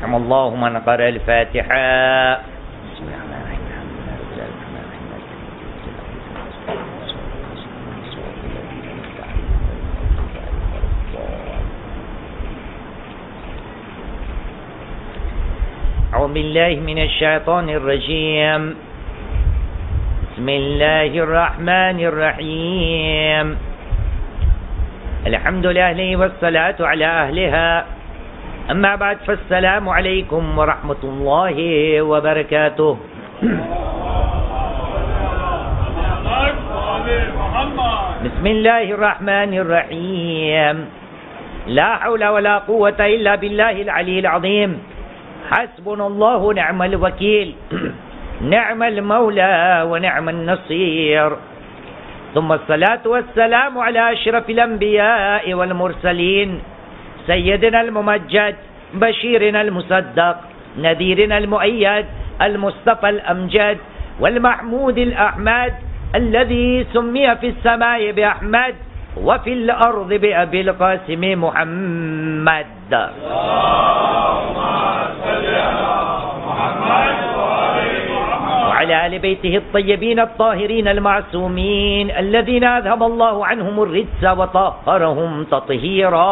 يرحم الله من قرأ الفاتحة. أعوذ بالله من الشيطان الرجيم. بسم الله الرحمن الرحيم. الحمد لله والصلاة على أهلها. أما بعد فالسلام عليكم ورحمة الله وبركاته. بسم الله الرحمن الرحيم. لا حول ولا قوة إلا بالله العلي العظيم. حسبنا الله ونعم الوكيل. نعم المولى ونعم النصير. ثم الصلاة والسلام على أشرف الأنبياء والمرسلين سيدنا الممجد بشيرنا المصدق نذيرنا المؤيد المصطفى الأمجد والمحمود الأحمد الذي سمي في السماء بأحمد وفي الأرض بأبي القاسم محمد. وعلى آل بيته الطيبين الطاهرين المعصومين الذين أذهب الله عنهم الرجس وطهرهم تطهيرا.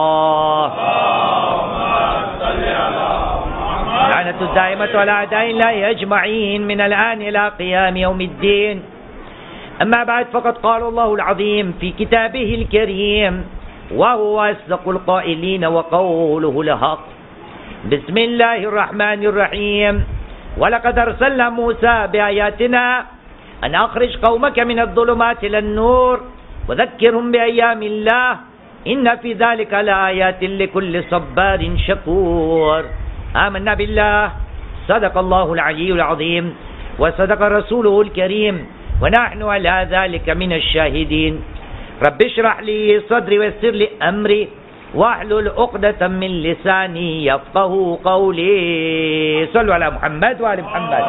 لعنة الدائمة على أعداء الله أجمعين من الآن إلى قيام يوم الدين. أما بعد فقد قال الله العظيم في كتابه الكريم وهو أصدق القائلين وقوله الحق. بسم الله الرحمن الرحيم. ولقد أرسلنا موسى بآياتنا أن أخرج قومك من الظلمات إلى النور وذكرهم بأيام الله إن في ذلك لآيات لكل صبار شكور. آمنا بالله صدق الله العلي العظيم وصدق رسوله الكريم ونحن على ذلك من الشاهدين. رب اشرح لي صدري ويسر لي أمري واحلل عقدة من لساني يفقهوا قولي. صلوا على محمد وآل محمد.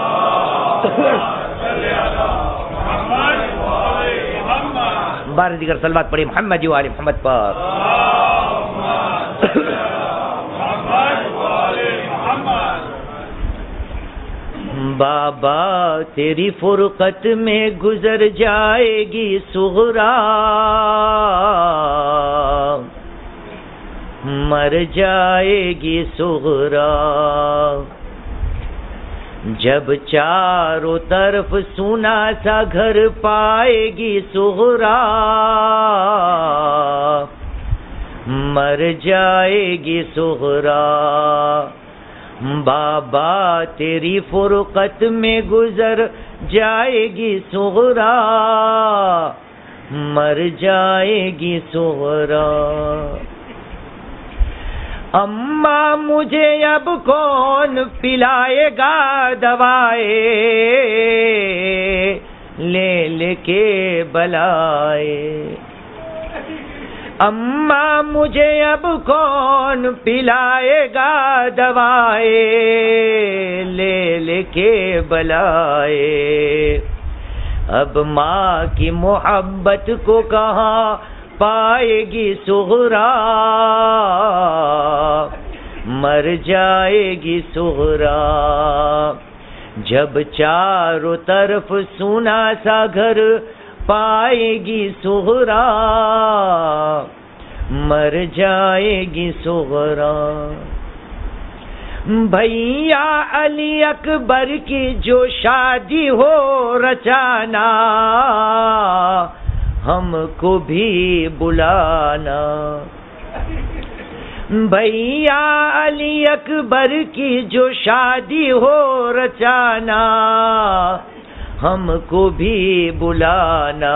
بار دیگر صلوات پڑھی محمد و آل محمد پر. بابا تیری فرقت میں گزر جائے گی صغرا مر جائے گی صغرا جب چاروں طرف سونا سا گھر پائے گی صغرا مر جائے گی صغرا. بابا تیری فرقت میں گزر جائے گی صغرا مر جائے گی صغرا. اماں مجھے اب کون پلائے گا دوائے لے لے کے بلائے. اماں مجھے اب کون پلائے گا دوائے لے لے کے بلائے. اب ماں کی محبت کو کہاں پائے گی صغرا مر جائے گی صغرا جب چاروں طرف سونا سا گھر پائے گی صغرا مر جائے گی صغرا. بھیا علی اکبر کی جو شادی ہو رچانا ہم کو بھی بلانا. بھیا علی اکبر کی جو شادی ہو رچانا ہم کو بھی بلانا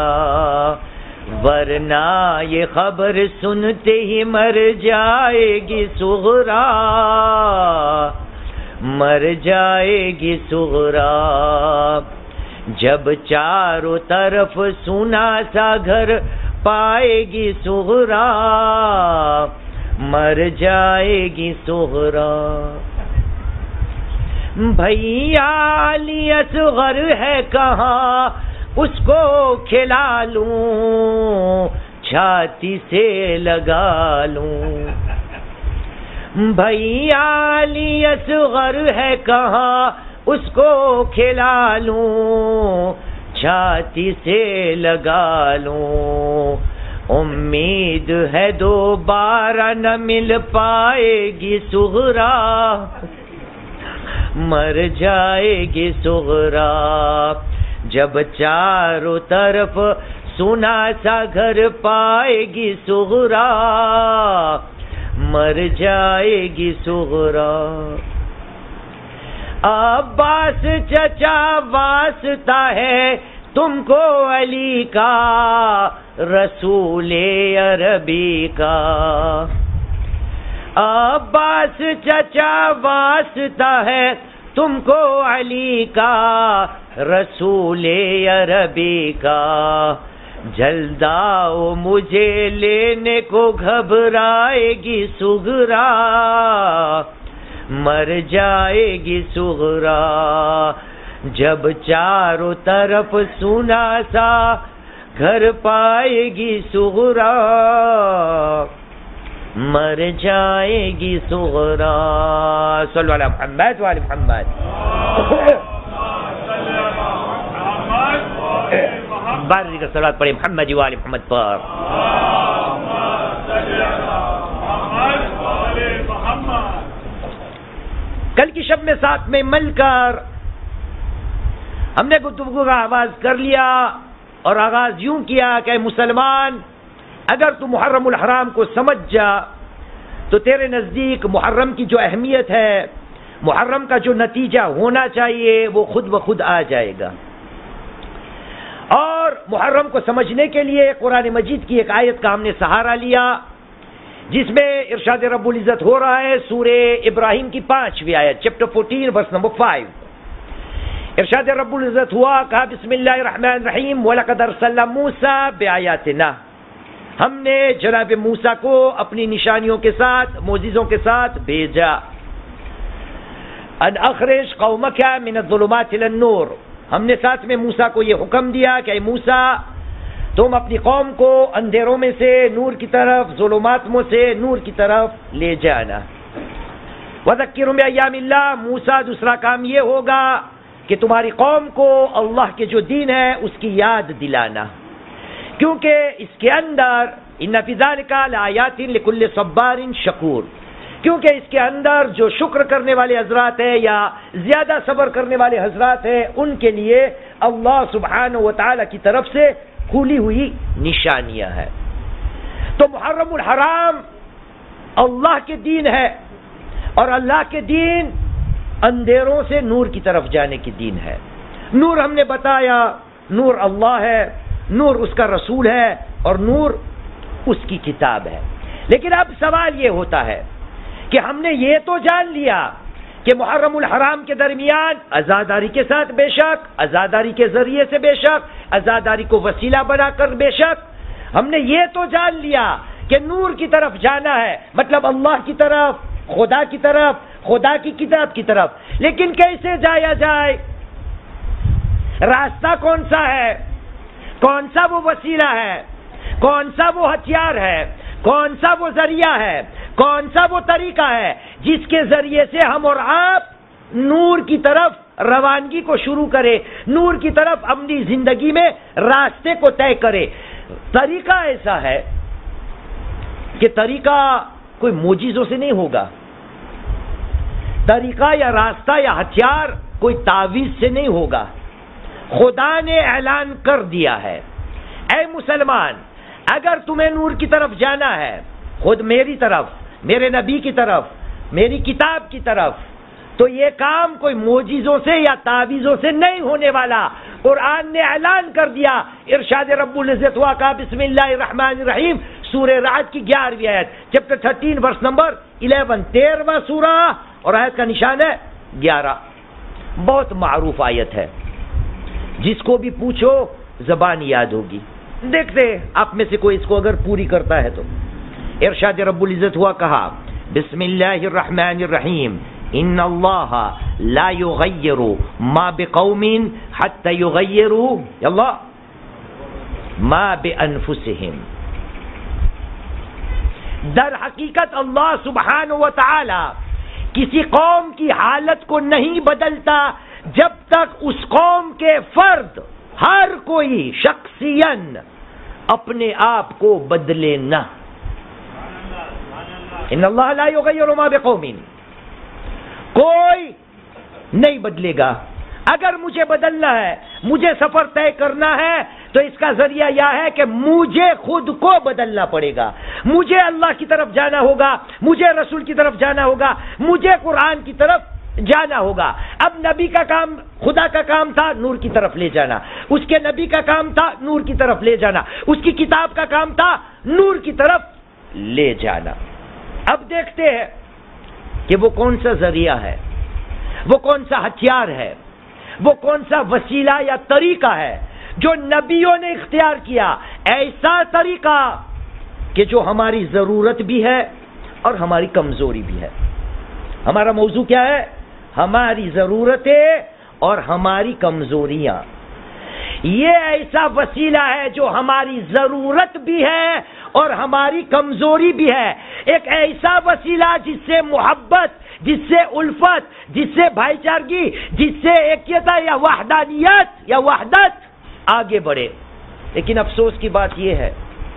ورنہ یہ خبر سنتے ہی مر جائے گی صغرا مر جائے گی صغرا. جب چاروں طرف سونا سا گھر پائے گی صغرا مر جائے گی صغرا. بھیا علی اصغر ہے کہاں اس کو کھلا لوں چھاتی سے لگا لوں. بھیا علی اصغر ہے کہاں اس کو کھلا لوں، چھاتی سے لگا لوں، امید ہے دوبارہ نہ مل پائے گی صغرا، مر جائے گی صغرا، جب چاروں طرف سنا سا گھر پائے گی صغرا، مر جائے گی صغرا۔ عباس چچا واسطہ ہے تم کو علی کا، رسول عربی کا، عباس چچا واسطہ ہے تم کو علی کا، رسول عربی کا، جلد آؤ مجھے لینے کو گھبرائے گی صغرا، مر جائے گی صغرا، جب چاروں طرف سنا سا گھر پائے گی صغرا، مر جائے گی صغرا۔ صلو علی محمد و علی محمد۔ بارے کا صلوات پڑھے محمد و علی محمد پر۔ کل کی شب میں ساتھ میں مل کر ہم نے گفتگو کا آغاز کر لیا اور آغاز یوں کیا کہ مسلمان اگر تو محرم الحرام کو سمجھ جا تو تیرے نزدیک محرم کی جو اہمیت ہے، محرم کا جو نتیجہ ہونا چاہیے وہ خود بخود آ جائے گا۔ اور محرم کو سمجھنے کے لیے قرآن مجید کی ایک آیت کا ہم نے سہارا لیا جس میں ارشاد رب العزت ہو رہا ہے سورہ ابراہیم کی 5ویں آیت، چیپٹر 14 ورس نمبر 5۔ ارشاد رب العزت ہوا، کہا بسم اللہ الرحمن الرحیم وَلَقَدْ أَرْسَلْنَا مُوسَىٰ بِآيَاتِنَا، ہم نے جناب موسیٰ کو اپنی نشانیوں کے ساتھ، معجزوں کے ساتھ بھیجا۔ ان اخرج قومک من الظلمات الى النور، ہم نے ساتھ میں موسیٰ کو یہ حکم دیا کہ اے موسیٰ تم اپنی قوم کو اندھیروں میں سے نور کی طرف، ظلمات میں سے نور کی طرف لے جانا۔ وَذَكِّرْهُم بِأَيَّامِ اللَّهِ، موسیٰ دوسرا کام یہ ہوگا کہ تمہاری قوم کو اللہ کے جو دین ہے اس کی یاد دلانا، کیونکہ اس کے اندر ان فی ذلک لآیات لکل صبار شکور، کیونکہ اس کے اندر جو شکر کرنے والے حضرات ہیں یا زیادہ صبر کرنے والے حضرات ہیں ان کے لیے اللہ سبحانہ و تعالی کی طرف سے کھلی ہوئی نشانیاں ہیں۔ تو محرم الحرام اللہ کے دین ہے، اور اللہ کے دین اندھیروں سے نور کی طرف جانے کی دین ہے۔ نور ہم نے بتایا نور اللہ ہے، نور اس کا رسول ہے، اور نور اس کی کتاب ہے۔ لیکن اب سوال یہ ہوتا ہے کہ ہم نے یہ تو جان لیا کہ محرم الحرام کے درمیان عزاداری کے ساتھ بے شک، عزاداری کے ذریعے سے بے شک، عزاداری کو وسیلہ بنا کر بے شک، ہم نے یہ تو جان لیا کہ نور کی طرف جانا ہے، مطلب اللہ کی طرف، خدا کی طرف، خدا کی کتاب کی طرف۔ لیکن کیسے جایا جائے؟ راستہ کون سا ہے؟ کون سا وہ وسیلہ ہے؟ کون سا وہ ہتھیار ہے؟ کون سا وہ ذریعہ ہے؟ کون سا وہ طریقہ ہے جس کے ذریعے سے ہم اور آپ نور کی طرف روانگی کو شروع کرے، نور کی طرف اپنی زندگی میں راستے کو طے کرے؟ طریقہ ایسا ہے کہ طریقہ کوئی معجزوں سے نہیں ہوگا، طریقہ یا راستہ یا ہتھیار کوئی تعویذ سے نہیں ہوگا۔ خدا نے اعلان کر دیا ہے، اے مسلمان اگر تمہیں نور کی طرف جانا ہے، خود میری طرف، میرے نبی کی طرف، میری کتاب کی طرف، تو یہ کام کوئی معجزوں سے یا تعویذوں سے نہیں ہونے والا۔ قرآن نے اعلان کر دیا، ارشاد رب العزت ہوا، کہا بسم اللہ الرحمن الرحیم، سورہ رعد کی 11ویں آیت، چیپٹر 13 ورس نمبر 11، 13واں سورہ، اور آیت کا نشان ہے 11۔ بہت معروف آیت ہے، جس کو بھی پوچھو زبان یاد ہوگی۔ دیکھتے آپ میں سے کوئی اس کو اگر پوری کرتا ہے تو۔ ارشاد رب العزت ہوا، کہا بسم اللہ الرحمن الرحیم، ان اللہ لا یغیر ما بقوم حتی یغیروا اللہ ما بانفسہم۔ در حقیقت اللہ سبحانہ و تعالی کسی قوم کی حالت کو نہیں بدلتا جب تک اس قوم کے فرد ہر کوئی شخصیاً اپنے آپ کو بدلے نہ. ان اللہ لا یغیر ما بقوم، کوئی نہیں بدلے گا. اگر مجھے بدلنا ہے، مجھے سفر طے کرنا ہے، تو اس کا ذریعہ یہ ہے کہ مجھے خود کو بدلنا پڑے گا. مجھے اللہ کی طرف جانا ہوگا، مجھے رسول کی طرف جانا ہوگا، مجھے قرآن کی طرف جانا ہوگا. اب نبی کا کام، خدا کا کام تھا نور کی طرف لے جانا، اس کے نبی کا کام تھا نور کی طرف لے جانا، اس کی کتاب کا کام تھا نور کی طرف لے جانا. اب دیکھتے ہیں کہ وہ کون سا ذریعہ ہے، وہ کون سا ہتھیار ہے، وہ کون سا وسیلہ یا طریقہ ہے جو نبیوں نے اختیار کیا. ایسا طریقہ کہ جو ہماری ضرورت بھی ہے اور ہماری کمزوری بھی ہے. ہمارا موضوع کیا ہے؟ ہماری ضرورتیں اور ہماری کمزوریاں. یہ ایسا وسیلہ ہے جو ہماری ضرورت بھی ہے اور ہماری کمزوری بھی ہے. ایک ایسا وسیلہ جس سے محبت، جس سے الفت، جس سے بھائی چارگی، جس سے ایکتا یا وحدانیت یا وحدت آگے بڑھے. لیکن افسوس کی بات یہ ہے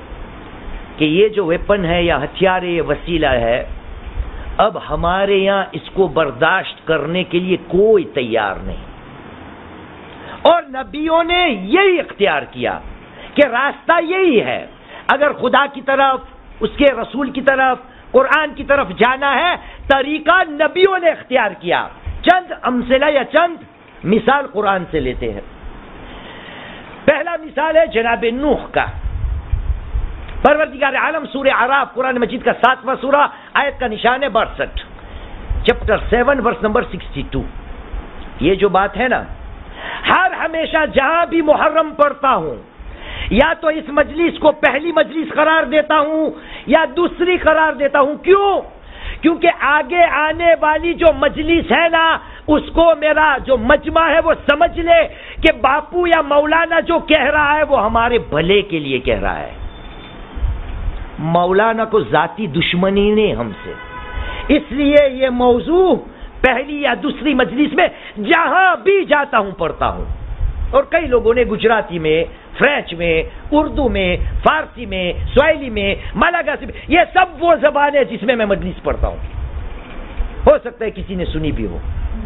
کہ یہ جو ویپن ہے یا ہتھیار ہے، یہ وسیلہ ہے، اب ہمارے یہاں اس کو برداشت کرنے کے لیے کوئی تیار نہیں. اور نبیوں نے یہی اختیار کیا کہ راستہ یہی ہے. اگر خدا کی طرف، اس کے رسول کی طرف، قرآن کی طرف جانا ہے، طریقہ نبیوں نے اختیار کیا. چند امثلہ یا چند مثال قرآن سے لیتے ہیں. پہلا مثال ہے جناب نوح کا. پروردگار عالم سورہ اعراف قرآن مجید کا 7واں سورہ، آیت کا نشان ہے 62، چیپٹر 7 ورس نمبر 62. یہ جو بات ہے نا، ہر ہمیشہ جہاں بھی محرم پڑھتا ہوں، یا تو اس مجلس کو پہلی مجلس قرار دیتا ہوں یا دوسری قرار دیتا ہوں. کیوں؟ کیونکہ آگے آنے والی جو مجلس ہے نا، اس کو میرا جو مجمع ہے وہ سمجھ لے کہ باپو یا مولانا جو کہہ رہا ہے وہ ہمارے بھلے کے لیے کہہ رہا ہے. مولانا کو ذاتی دشمنی نہیں ہم سے، اس لیے یہ موضوع پہلی یا دوسری مجلس میں جہاں بھی جاتا ہوں پڑھتا ہوں. اور کئی لوگوں نے گجراتی میں، فرینچ میں، اردو میں، فارسی میں، سواحلی میں، ملاگاسی میں، یہ سب وہ زبان ہے جس میں میں مجلس پڑھتا ہوں. ہو سکتا ہے کسی نے سنی بھی ہو.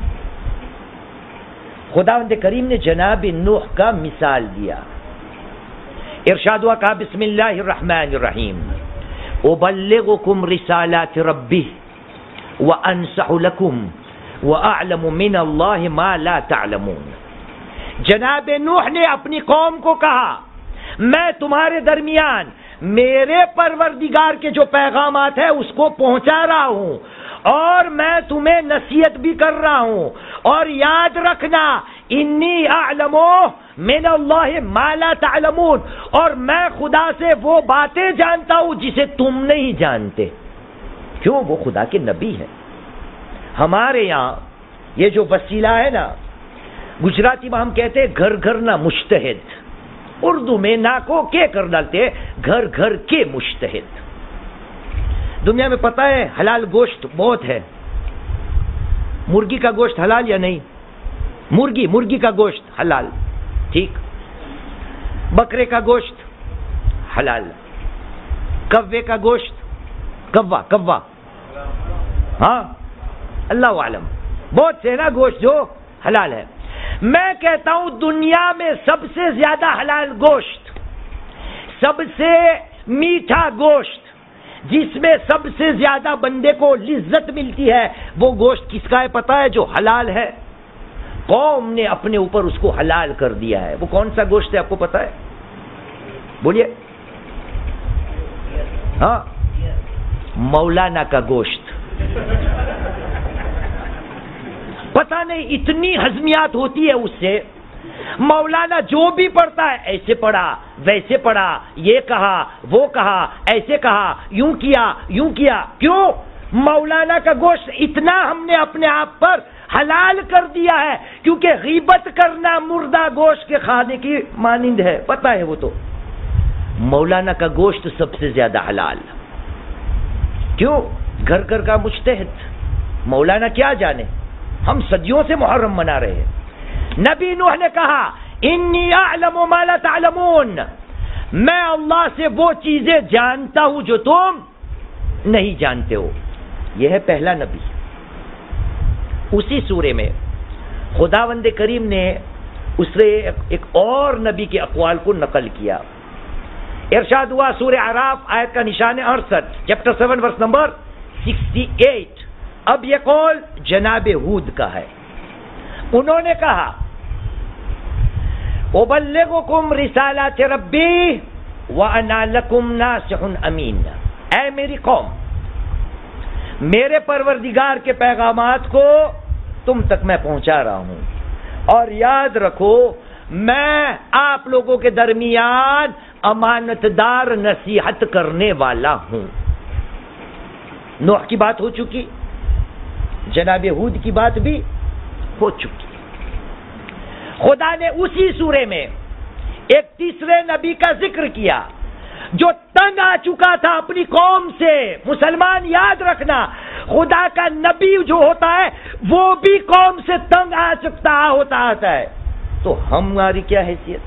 خداوند کریم نے جناب نوح کا مثال دیا. ارشاد ہوا، کہا بسم اللہ الرحمن الرحیم ابلغکم رسالات ربی وانصح لکم واعلم من اللہ ما لا تعلمون. جناب نوح نے اپنی قوم کو کہا، میں تمہارے درمیان میرے پروردگار کے جو پیغامات ہیں اس کو پہنچا رہا ہوں، اور میں تمہیں نصیحت بھی کر رہا ہوں. اور یاد رکھنا، انی اعلم من اللہ ما لا تعلمون، اور میں خدا سے وہ باتیں جانتا ہوں جسے تم نہیں جانتے. کیوں؟ وہ خدا کے نبی ہیں. ہمارے یہاں یہ جو وسیلہ ہے نا، گجراتی میں ہم کہتے ہیں گھر گھر نہ مجتہد، اردو میں نا کو کے کر ڈالتے، گھر گھر کے مجتہد. دنیا میں پتہ ہے حلال گوشت بہت ہے. مرغی کا گوشت حلال یا نہیں؟ مرغی کا گوشت حلال، ٹھیک. بکرے کا گوشت حلال. کوے کا گوشت، کوا، ہاں اللہ عالم، بہت سے نا گوشت جو حلال ہے. میں کہتا ہوں دنیا میں سب سے زیادہ حلال گوشت، سب سے میٹھا گوشت، جس میں سب سے زیادہ بندے کو لذت ملتی ہے، وہ گوشت کس کا ہے پتہ ہے؟ جو حلال ہے. قوم نے اپنے اوپر اس کو حلال کر دیا ہے. وہ کون سا گوشت ہے آپ کو پتہ ہے؟ بولیے. ہاں، مولانا کا گوشت. پتہ نہیں اتنی ہضمیات ہوتی ہے اس سے. مولانا جو بھی پڑھتا ہے، ایسے پڑھا، ویسے پڑھا، یہ کہا، وہ کہا، ایسے کہا، یوں کیا. کیوں؟ مولانا کا گوشت اتنا ہم نے اپنے آپ پر حلال کر دیا ہے، کیونکہ غیبت کرنا مردہ گوشت کے کھانے کی مانند ہے. پتہ ہے وہ تو مولانا کا گوشت سب سے زیادہ حلال. کیوں؟ گھر گھر کا مجتہد، مولانا کیا جانے، ہم صدیوں سے محرم منا رہے ہیں۔ نبی نوح نے کہا انی اعلم ما لا تعلمون، میں اللہ سے وہ چیزیں جانتا ہوں جو تم نہیں جانتے ہو۔ یہ ہے پہلا نبی۔ اسی سورے میں خداوند کریم نے اس سے ایک اور نبی کے اقوال کو نقل کیا۔ ارشاد ہوا سورہ اعراف آیت کا نشان 68، چیپٹر 7 ورس نمبر 68۔ اب یہ قول جناب ہود کا ہے۔ انہوں نے کہا ابلغکم رسالات ربی وانا لکم ناصح امین، اے میری قوم، میرے پروردگار کے پیغامات کو تم تک میں پہنچا رہا ہوں، اور یاد رکھو میں آپ لوگوں کے درمیان امانت دار نصیحت کرنے والا ہوں۔ نوح کی بات ہو چکی، جناب ہود کی بات بھی ہو چکی۔ خدا نے اسی سورے میں ایک تیسرے نبی کا ذکر کیا جو تنگ آ چکا تھا اپنی قوم سے۔ مسلمان یاد رکھنا، خدا کا نبی جو ہوتا ہے وہ بھی قوم سے تنگ آ سکتا ہوتا ہے، تو ہماری کیا حیثیت؟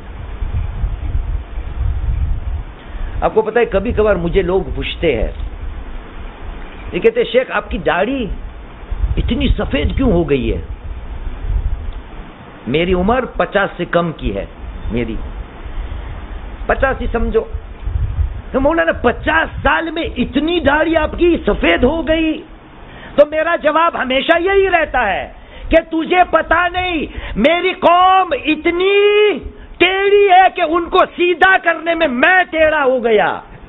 آپ کو پتا ہے کبھی کبھار مجھے لوگ پوچھتے ہیں، یہ کہتے ہیں شیخ آپ کی داڑھی اتنی سفید کیوں ہو گئی ہے؟ میری عمر 50 سے کم کی ہے، میری 50 ہی سمجھو، تو مولانا 50 سال میں اتنی داڑھی آپ کی سفید ہو گئی؟ تو میرا جواب ہمیشہ یہی رہتا ہے کہ تجھے پتا نہیں میری قوم اتنی ٹیڑھی ہے کہ ان کو سیدھا کرنے میں ٹیڑھا ہو گیا،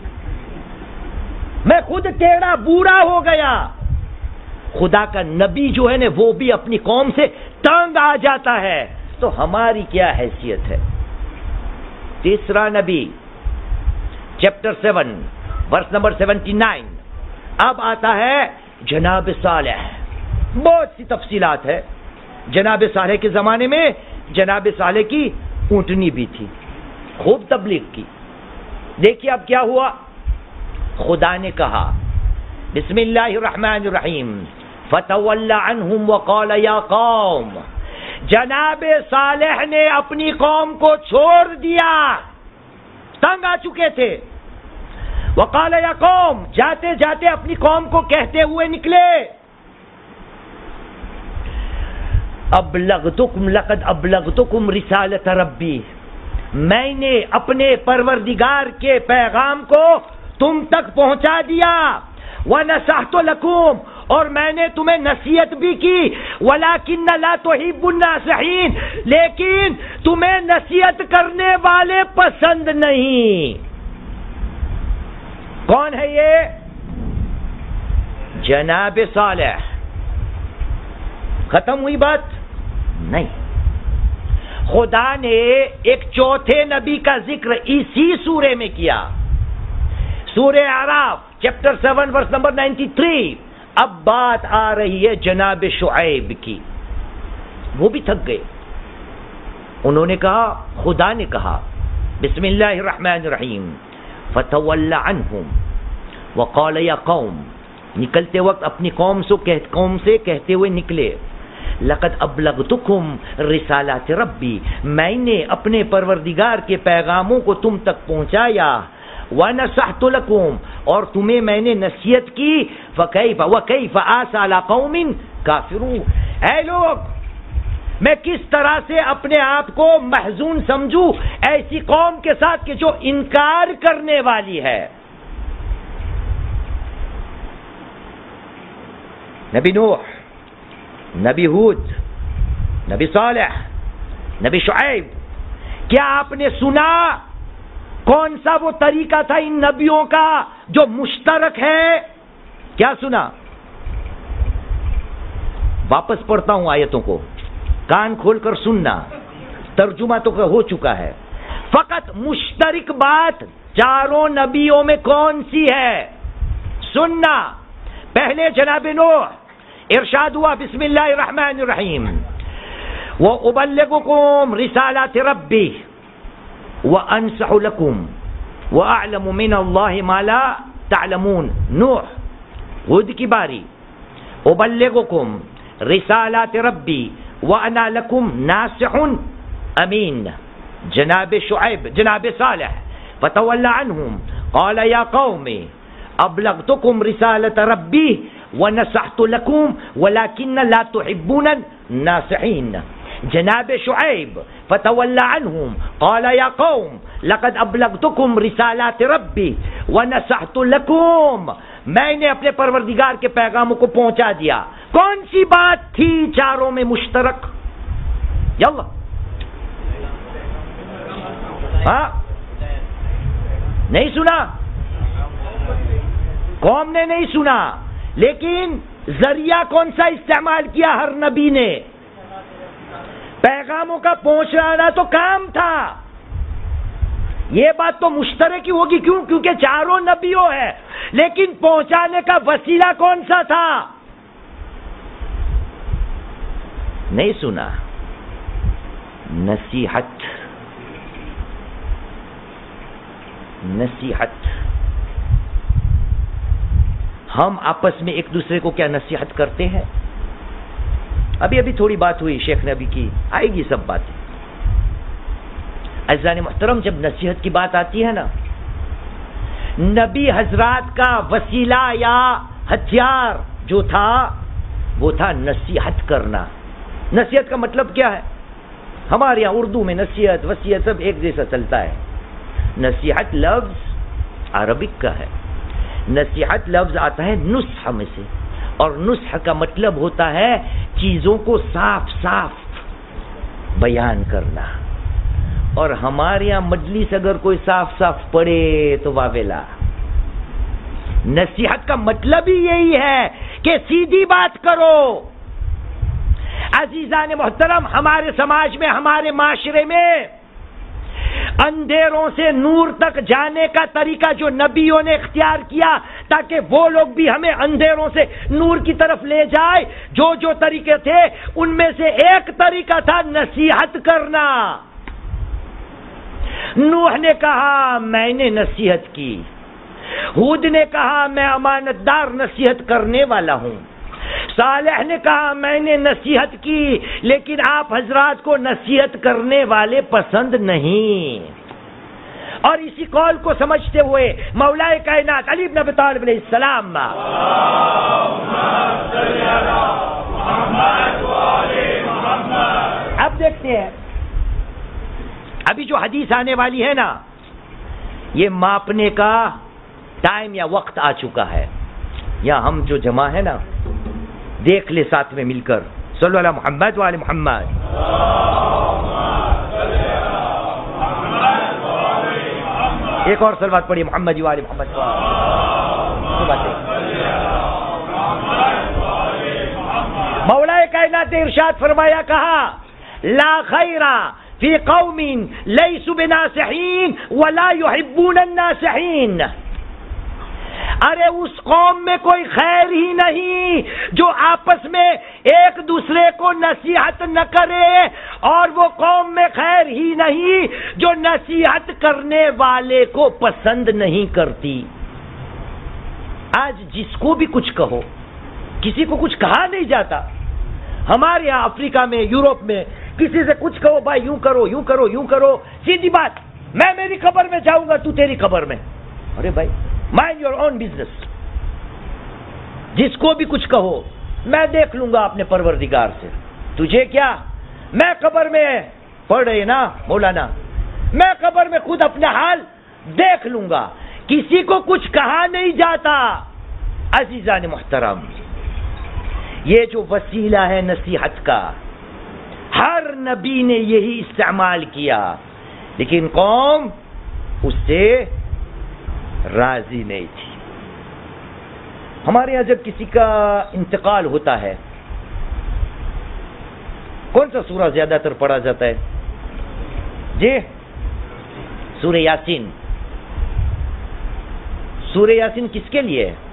میں خود ٹیڑھا بوڑھا ہو گیا۔ خدا کا نبی جو ہے نا وہ بھی اپنی قوم سے تنگ آ جاتا ہے، تو ہماری کیا حیثیت ہے؟ تیسرا نبی چیپٹر 7 ورس نمبر 79۔ اب آتا ہے جناب صالح۔ بہت سی تفصیلات ہے۔ جناب صالح کے زمانے میں جناب صالح کی اونٹنی بھی تھی، خوب تبلیغ کی۔ دیکھیے اب کیا ہوا۔ خدا نے کہا بسم اللہ الرحمن الرحیم فتولی عنہم وقال یا قوم، جناب صالح نے اپنی قوم کو چھوڑ دیا، تنگ آ چکے تھے۔ وقال یا قوم، جاتے جاتے اپنی قوم کو کہتے ہوئے نکلے لقد ابلغتکم رسالت ربی، میں نے اپنے پروردگار کے پیغام کو تم تک پہنچا دیا، وَنَصَحْتُ لَكُمْ، اور میں نے تمہیں نصیحت بھی کی، وَلَكِنَّ لَا تُحِبُّ النَّاصِحِينَ، لیکن تمہیں نصیحت کرنے والے پسند نہیں۔ کون ہے یہ؟ جناب صالح۔ ختم ہوئی بات؟ نہیں، خدا نے ایک چوتھے نبی کا ذکر اسی سورے میں کیا، سورہ اعراف چیپٹر 7 ورس نمبر 93۔ اب بات آ رہی ہے جناب شعیب کی۔ وہ بھی تھک گئے، انہوں نے کہا، خدا نے کہا بسم اللہ الرحمن الرحیم فتول عنہم وقال یا قوم، نکلتے وقت اپنی قوم سے کہتے ہوئے نکلے، لقد ابلغتکم رسالات ربی، میں نے اپنے پروردگار کے پیغاموں کو تم تک پہنچایا، وَنَصَحْتُ لَكُمْ، اور تمہیں میں نے نصیحت کی، وَكَيْفَ آسَى عَلَىٰ قَوْمٍ كَافِرُونَ، اے لوگ میں کس طرح سے اپنے آپ کو محزون سمجھوں ایسی قوم کے ساتھ کہ جو انکار کرنے والی ہے۔ نبی نوح، نبی ہود، نبی صالح، نبی شعیب، کیا آپ نے سنا کون سا وہ طریقہ تھا ان نبیوں کا جو مشترک ہے؟ کیا سنا؟ واپس پڑھتا ہوں آیتوں کو، کان کھول کر سننا، ترجمہ تو ہو چکا ہے۔ فقط مشترک بات چاروں نبیوں میں کون سی ہے؟ سننا۔ پہلے جناب نوح، ارشاد ہوا بسم اللہ الرحمن الرحیم وَأُبَلِّغُكُمْ رِسَالَاتِ رَبِّي وَأَنصَحُ لَكُمْ وَأَعْلَمُ مِنَ اللَّهِ مَا لَا تَعْلَمُونَ۔ نوح خود کی باری. ابلغکم رسالات ربی وانا لکم ناصح امین. جناب شعیب، جناب صالح فتولى عنهم قال یا قوم ابلغتکم رسالت ربی ونصحت لکم ولكن لا تحبون الناصحین. جناب شعیب فتولى عنهم قال یا قوم لقد ابلغتکم رسالات ربی ونصحت لکم. میں نے اپنے پروردگار کے پیغاموں کو پہنچا دیا. کون سی بات تھی چاروں میں مشترک؟ یلا ہاں نہیں سنا، قوم نے نہیں سنا، لیکن ذریعہ کون سا استعمال کیا ہر نبی نے؟ پیغاموں کا پہنچانا تو کام تھا. یہ بات تو مشترک ہی ہوگی. کیوں؟ کیونکہ چاروں نبیوں ہے، لیکن پہنچانے کا وسیلہ کون سا تھا؟ نہیں سنا. نصیحت. نصیحت. ہم آپس میں ایک دوسرے کو کیا نصیحت کرتے ہیں؟ ابھی تھوڑی بات ہوئی شیخ نبی کی، آئے گی سب باتیں. عزیزان محترم، جب نصیحت کی بات آتی ہے نا، نبی حضرات کا وسیلہ یا ہتھیار جو تھا وہ تھا نصیحت کرنا. نصیحت کا مطلب کیا ہے؟ ہمارے یہاں اردو میں نصیحت وصیت سب ایک جیسا چلتا ہے. نصیحت لفظ عربک کا ہے. نصیحت لفظ آتا ہے نصح میں سے، اور نصح کا مطلب ہوتا ہے چیزوں کو صاف صاف بیان کرنا. اور ہمارے یہاں مجلس اگر کوئی صاف صاف پڑھے تو واویلا. نصیحت کا مطلب ہی یہی ہے کہ سیدھی بات کرو. عزیزان محترم، ہمارے سماج میں، ہمارے معاشرے میں اندھیروں سے نور تک جانے کا طریقہ جو نبیوں نے اختیار کیا تاکہ وہ لوگ بھی ہمیں اندھیروں سے نور کی طرف لے جائے، جو طریقے تھے ان میں سے ایک طریقہ تھا نصیحت کرنا. نوح نے کہا میں نے نصیحت کی، ہود نے کہا میں امانت دار نصیحت کرنے والا ہوں، صالح نے کہا میں نے نصیحت کی، لیکن آپ حضرات کو نصیحت کرنے والے پسند نہیں. اور اسی قول کو سمجھتے ہوئے مولا کائنات علی بن ابی طالب علیہ السلام اب دیکھتے ہیں، ابھی جو حدیث آنے والی ہے نا، یہ ماپنے کا ٹائم یا وقت آ چکا ہے. یا ہم جو جمع ہے نا، دیکھ لے ساتھ میں مل کر، صلی اللہ محمد وآل محمد. ایک اور صلوات پڑھیے محمد وآل محمد. مولا کائنات نے ارشاد فرمایا، کہا لا خیر فی قوم لیسوا بناصحین ولا یحبون الناصحین. ارے اس قوم میں کوئی خیر ہی نہیں جو آپس میں ایک دوسرے کو نصیحت نہ کرے، اور وہ قوم میں خیر ہی نہیں جو نصیحت کرنے والے کو پسند نہیں کرتی. آج جس کو بھی کچھ کہو، کسی کو کچھ کہا نہیں جاتا. ہمارے یہاں افریقہ میں، یورپ میں کسی سے کچھ کہو، بھائی یوں کرو یوں کرو یوں کرو، سیدھی بات، میں میری قبر میں جاؤں گا تو تیری قبر میں. ارے بھائی مائنڈ یور اون بزنس. جس کو بھی کچھ کہو، میں دیکھ لوں گا اپنے پروردگار سے. تجھے کیا؟ میں قبر میں پڑھ رہے نا مولانا، میں قبر میں خود اپنا حال دیکھ لوں گا. کسی کو کچھ کہا نہیں جاتا. عزیزان محترم، یہ جو وسیلہ ہے نصیحت کا، ہر نبی نے یہی استعمال کیا، لیکن قوم اس سے راضی نہیں تھی. ہمارے یہاں جب کسی کا انتقال ہوتا ہے، کون سا سورہ زیادہ تر پڑھا جاتا ہے؟ جی سورہ یاسین. سورہ یاسین کس کے لیے ہے؟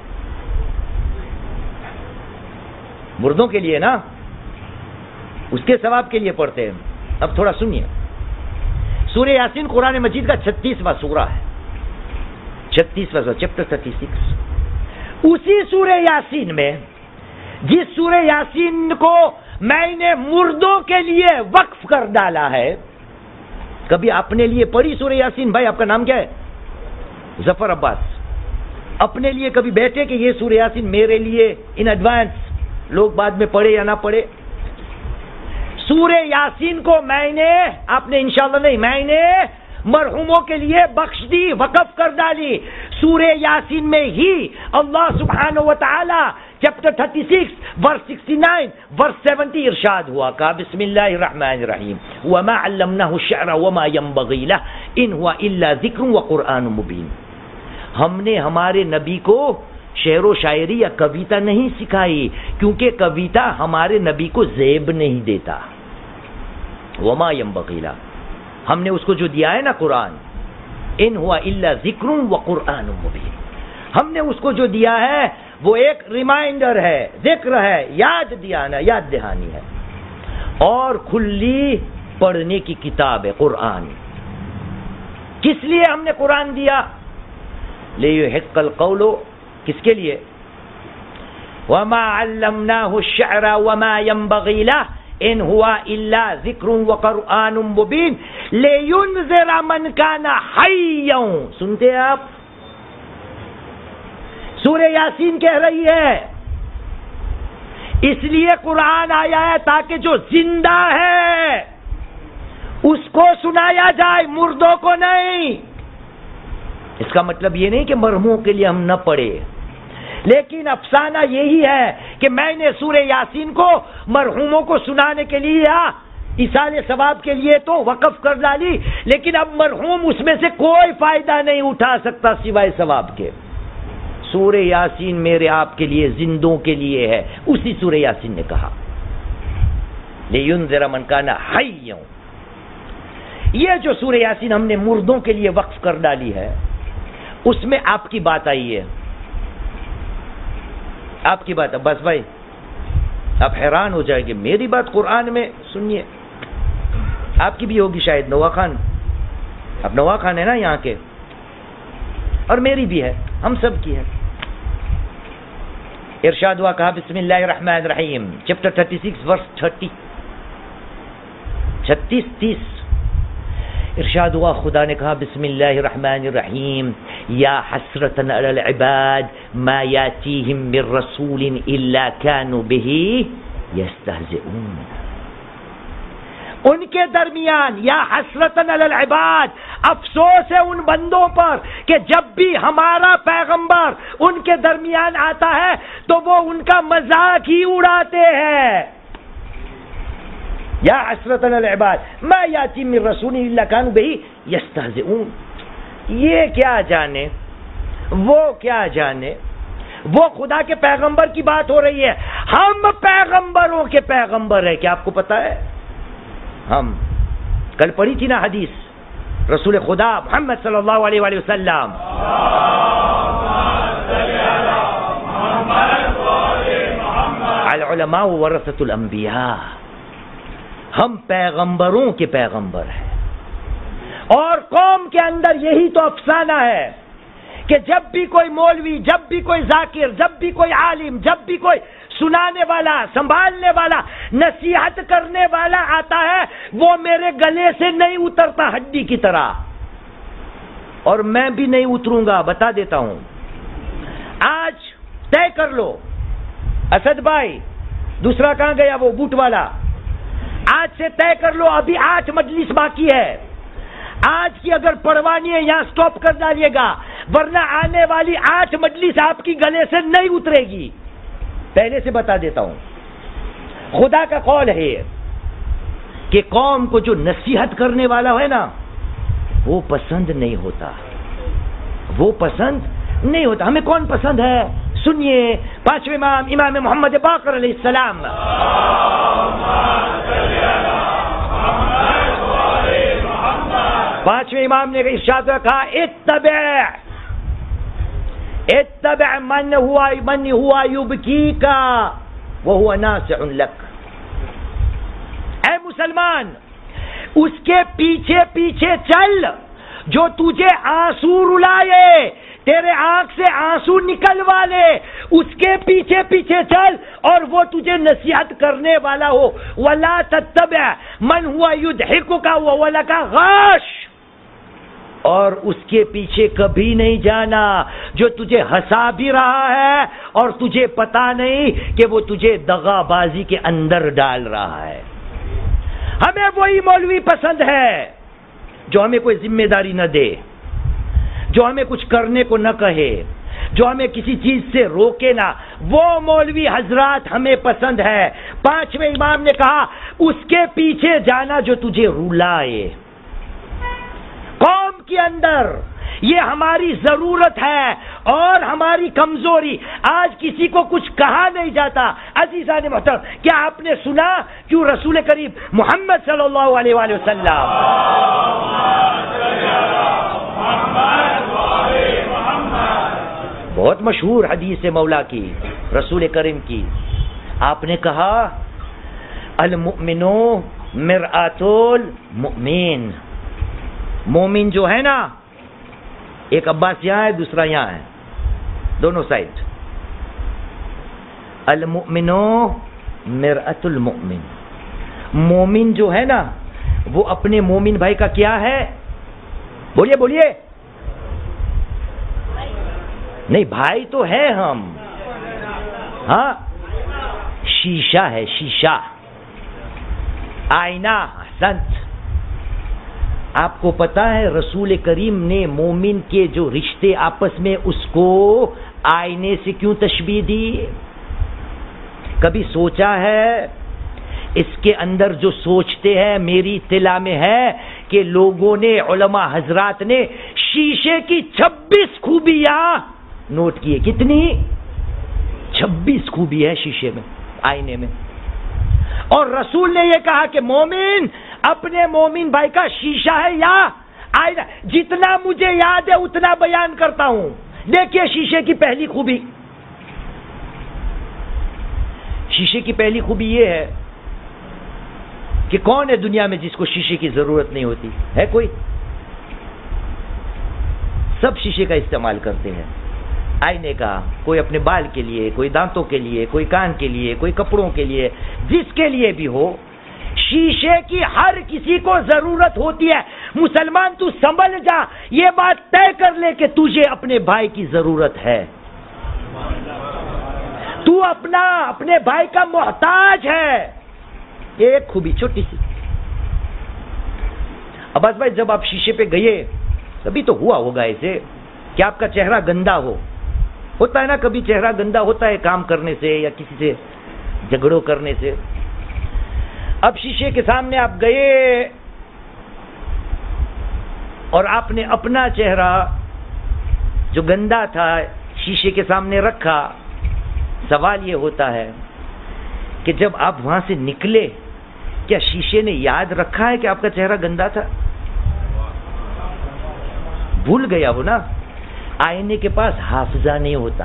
مردوں کے لیے نا، اس کے ثواب کے لیے پڑھتے ہیں. اب تھوڑا سنیے، سورہ یاسین قرآن مجید کا 36واں سورہ ہے. 36واں سورہ، چیپٹر 36. اسی سورہ یاسین میں، جس سورہ یاسین کو میں نے مردوں کے لیے وقف کر ڈالا ہے، کبھی اپنے لیے پڑھی سورہ یاسین؟ بھائی آپ کا نام کیا ہے؟ ظفر عباس. اپنے لیے کبھی بیٹھے کہ یہ سورہ یاسین میرے لیے ان ایڈوانس، لوگ بعد میں پڑھے یا نہ پڑھے؟ سورہ یاسین کو میں نے، آپ نے انشاءاللہ نہیں، میں نے مرحوموں کے لیے بخش دی، وقف کر ڈالی. سورہ یاسین میں ہی اللہ سبحانہ و تعالی چیپٹر 36 ورس 69 ورس 70 ارشاد ہوا، کہا بسم اللہ الرحمن الرحیم وما علمناه الشعر وما ينبغي له ان هو الا ذکر وقرآن مبین. ہم نے ہمارے نبی کو شعر و شاعری یا کویتا نہیں سکھائی، کیونکہ کویتا ہمارے نبی کو زیب نہیں دیتا. وما ينبغي له، ہم نے اس کو جو دیا ہے نا قرآن، ان ہوا الا ذکر وقرآن مبین، ہم نے اس کو جو دیا ہے وہ ایک ریمائنڈر ہے، ذکر ہے، یاد دہانی ہے، اور کھلی پڑھنے کی کتاب ہے قرآن. کس لیے ہم نے قرآن دیا؟ لیحق القول، کس کے لیے؟ وما علمناه الشعر وما ينبغي له ان ہوا الا ذکر وقرآن مبین لینذر من کان حیا. سنتے آپ؟ سورہ یاسین کہہ رہی ہے اس لیے قرآن آیا ہے تاکہ جو زندہ ہے اس کو سنایا جائے، مردوں کو نہیں. اس کا مطلب یہ نہیں کہ مرحوموں کے لیے ہم نہ پڑھے، لیکن افسانہ یہی ہے کہ میں نے سورہ یاسین کو مرحوموں کو سنانے کے لیے ایصال ثواب کے لیے تو وقف کر ڈالی، لیکن اب مرحوم اس میں سے کوئی فائدہ نہیں اٹھا سکتا سوائے ثواب کے. سورہ یاسین میرے آپ کے لیے، زندوں کے لیے ہے. اسی سورہ یاسین نے کہا لِيُنذِرَ مَنْ كَانَ حَيًّا. یہ جو سورہ یاسین ہم نے مردوں کے لیے وقف کر ڈالی ہے، اس میں آپ کی بات آئی ہے. آپ کی بات، عباس بھائی آپ حیران ہو جائیں گے، میری بات قرآن میں سنیے. آپ کی بھی ہوگی شاید. نوا خان، اب نوا خان ہے نا یہاں کے، اور میری بھی ہے، ہم سب کی ہے. ارشاد ہوا، کہا بسم اللہ الرحمن الرحیم، چیپٹر 36 ورس 36-30 ارشاد ہوا، خدا نے کہا بسم اللہ الرحمن الرحیم یا حسرتن علی العباد ما یاتیہم من رسول الا کانوا بہ یستہزئون. ان کے درمیان یا حسرتن علی العباد، افسوس ہے ان بندوں پر کہ جب بھی ہمارا پیغمبر ان کے درمیان آتا ہے تو وہ ان کا مذاق ہی اڑاتے ہیں. یا حسرتن علی العباد ما یاتی من رسول الا کانوا بہ یستہزئون. یہ کیا جانے، وہ کیا جانے، وہ خدا کے پیغمبر کی بات ہو رہی ہے. ہم پیغمبروں کے پیغمبر ہیں، کیا آپ کو پتا ہے؟ ہم کل پڑھی تھی نا حدیث رسول خدا محمد صلی اللہ علیہ وآلہ وسلم، العلماء ورثۃ الانبیاء، ہم پیغمبروں کے پیغمبر ہیں. اور قوم کے اندر یہی تو افسانہ ہے کہ جب بھی کوئی مولوی، جب بھی کوئی ذاکر، جب بھی کوئی عالم، جب بھی کوئی سنانے والا، سنبھالنے والا، نصیحت کرنے والا آتا ہے، وہ میرے گلے سے نہیں اترتا ہڈی کی طرح، اور میں بھی نہیں اتروں گا. بتا دیتا ہوں، آج طے کر لو. اسد بھائی دوسرا کہاں گیا؟ وہ بوٹ والا. آج سے طے کر لو، ابھی 8 مجلس باقی ہے. آج کی اگر پڑھوانی ہے یہاں سٹاپ کر ڈالیے گا، ورنہ آنے والی 8 مجلس آپ کی گلے سے نہیں اترے گی. پہلے سے بتا دیتا ہوں، خدا کا قول ہے کہ قوم کو جو نصیحت کرنے والا ہے نا، وہ پسند نہیں ہوتا، وہ پسند نہیں ہوتا. ہمیں کون پسند ہے؟ سنیے، 5ویں امام، امام محمد باقر علیہ السلام، پانچویں امام نے ارشاد کہا اتبع من ہوا یبکیک وہو ناصع لک. اے مسلمان، اس کے پیچھے پیچھے چل جو تجھے آنسو رلائے، تیرے آنکھ سے آنسو نکلوا لے، اس کے پیچھے پیچھے چل اور وہ تجھے نصیحت کرنے والا ہو. وَلَا تَتَّبِعْ مَنْ هُوَ يُضْحِكُكَ وَوَلَكَ غَاشٍ، اور اس کے پیچھے کبھی نہیں جانا جو تجھے ہنسا بھی رہا ہے اور تجھے پتا نہیں کہ وہ تجھے دغا بازی کے اندر ڈال رہا ہے. ہمیں وہی مولوی پسند ہے جو ہمیں کوئی ذمہ داری نہ دے، جو ہمیں کچھ کرنے کو نہ کہے، جو ہمیں کسی چیز سے روکے نہ. وہ مولوی حضرات ہمیں پسند ہے. پانچویں امام نے کہا اس کے پیچھے جانا جو تجھے رلائے. قوم کے اندر یہ ہماری ضرورت ہے اور ہماری کمزوری. آج کسی کو کچھ کہا نہیں جاتا. عزیزان محترم، کیا آپ نے سنا کیوں رسول کریم محمد صلی اللہ علیہ وآلہ وسلم بہت مشہور حدیث مولا کی، رسول کریم کی، آپ نے کہا المؤمن مرآۃ المؤمن. مومن جو ہے نا، ایک عباس یہاں ہے دوسرا یہاں ہے، دونوں سائڈ. المؤمن مرآۃ المؤمن. مومن جو ہے نا وہ اپنے مومن بھائی کا کیا ہے؟ بولیے بولیے. نہیں بھائی تو ہے ہم، ہاں شیشہ ہے، شیشہ، آئینہ. سنت آپ کو پتا ہے رسول کریم نے مومن کے جو رشتے آپس میں اس کو آئینے سے کیوں تشبیہ دی؟ کبھی سوچا ہے اس کے اندر جو سوچتے ہیں میری اطلاع میں ہے کہ لوگوں نے، علماء حضرات نے شیشے کی 26 خوبیاں نوٹ کیے. کتنی؟ 26 خوبی ہے شیشے میں، آئینے میں. اور رسول نے یہ کہا کہ مومن اپنے مومن بھائی کا شیشہ ہے یا آئینہ. جتنا مجھے یاد ہے اتنا بیان کرتا ہوں. دیکھیے شیشے کی پہلی خوبی، شیشے کی پہلی خوبی یہ ہے کہ کون ہے دنیا میں جس کو شیشے کی ضرورت نہیں ہوتی؟ ہے کوئی؟ سب شیشے کا استعمال کرتے ہیں. آئینے کا، کوئی اپنے بال کے لیے، کوئی دانتوں کے لیے، کوئی کان کے لیے، کوئی کپڑوں کے لیے، جس کے لیے بھی ہو. شیشے کی ہر کسی کو ضرورت ہوتی ہے. مسلمان تو سنبھل جا، یہ بات طے کر لے کہ تجھے اپنے بھائی کی ضرورت ہے. تو اپنے بھائی کا محتاج ہے. ایک خوبی چھوٹی سی. عباس بھائی جب آپ شیشے پہ گئے کبھی تو ہوا ہوگا ایسے کہ آپ کا چہرہ گندا ہوتا ہے نا، کبھی چہرہ گندا ہوتا ہے کام کرنے سے یا کسی سے جھگڑوں کرنے سے. اب شیشے کے سامنے آپ گئے اور آپ نے اپنا چہرہ جو گندا تھا شیشے کے سامنے رکھا. سوال یہ ہوتا ہے کہ جب آپ وہاں سے نکلے کیا شیشے نے یاد رکھا ہے کہ آپ کا چہرہ گندا تھا؟ بھول گیا وہ نا. آئینے کے پاس حافظہ نہیں ہوتا،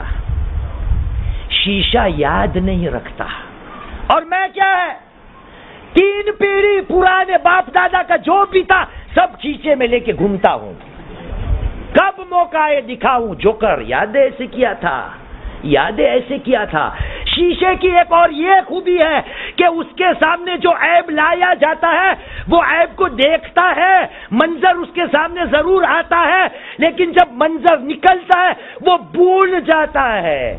شیشہ یاد نہیں رکھتا. اور میں کیا ہے، 3 پیڑھی پرانے باپ دادا کا جو بھی تھا سب شیشے میں لے کے گھومتا ہوں. کب موقع ہے دکھاؤں جوکر، یاد ایسے کیا تھا، یاد ایسے کیا تھا. شیشے کی ایک اور یہ خوبی ہے کہ اس کے سامنے جو عیب لایا جاتا ہے وہ عیب کو دیکھتا ہے. منظر اس کے سامنے ضرور آتا ہے لیکن جب منظر نکلتا ہے وہ بھول جاتا ہے.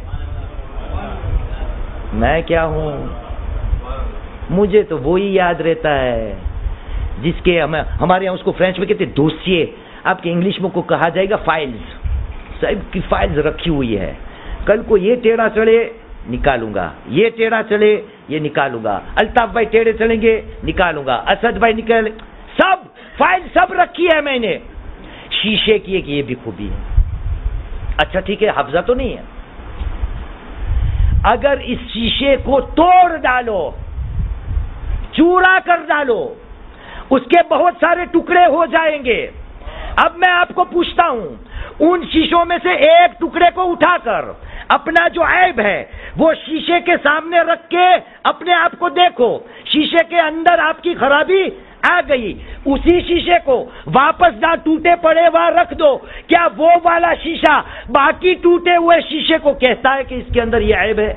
میں کیا ہوں، مجھے تو وہی یاد رہتا ہے جس کے ہمارے یہاں اس کو فرینچ میں کہتے ہیں دوسیے. آپ کے انگلش میں کو کہا جائے گا فائلز. سب کی فائلز رکھی ہوئی ہے. کل کو یہ ٹیڑھا چڑھے نکالوں گا، یہ ٹیڑھا چلے یہ نکالوں گا، الطاف بھائی ٹیڑھے چلیں گے نکالوں گا، اسد بھائی نکال، سب فائل سب رکھی ہے میں نے. شیشے کی ایک یہ بھی خوبی ہے. اچھا ٹھیک ہے، حافظہ تو نہیں ہے. اگر اس شیشے کو توڑ ڈالو، چورا کر ڈالو، اس کے بہت سارے ٹکڑے ہو جائیں گے. اب میں آپ کو پوچھتا ہوں، ان شیشوں میں سے ایک ٹکڑے کو اٹھا کر اپنا جو عیب ہے وہ شیشے کے سامنے رکھ کے اپنے آپ کو دیکھو. شیشے کے اندر آپ کی خرابی آ گئی، اسی شیشے کو واپس جہاں ٹوٹے پڑے وہاں رکھ دو، کیا وہ والا شیشہ باقی ٹوٹے ہوئے شیشے کو کہتا ہے کہ اس کے اندر یہ عیب ہے؟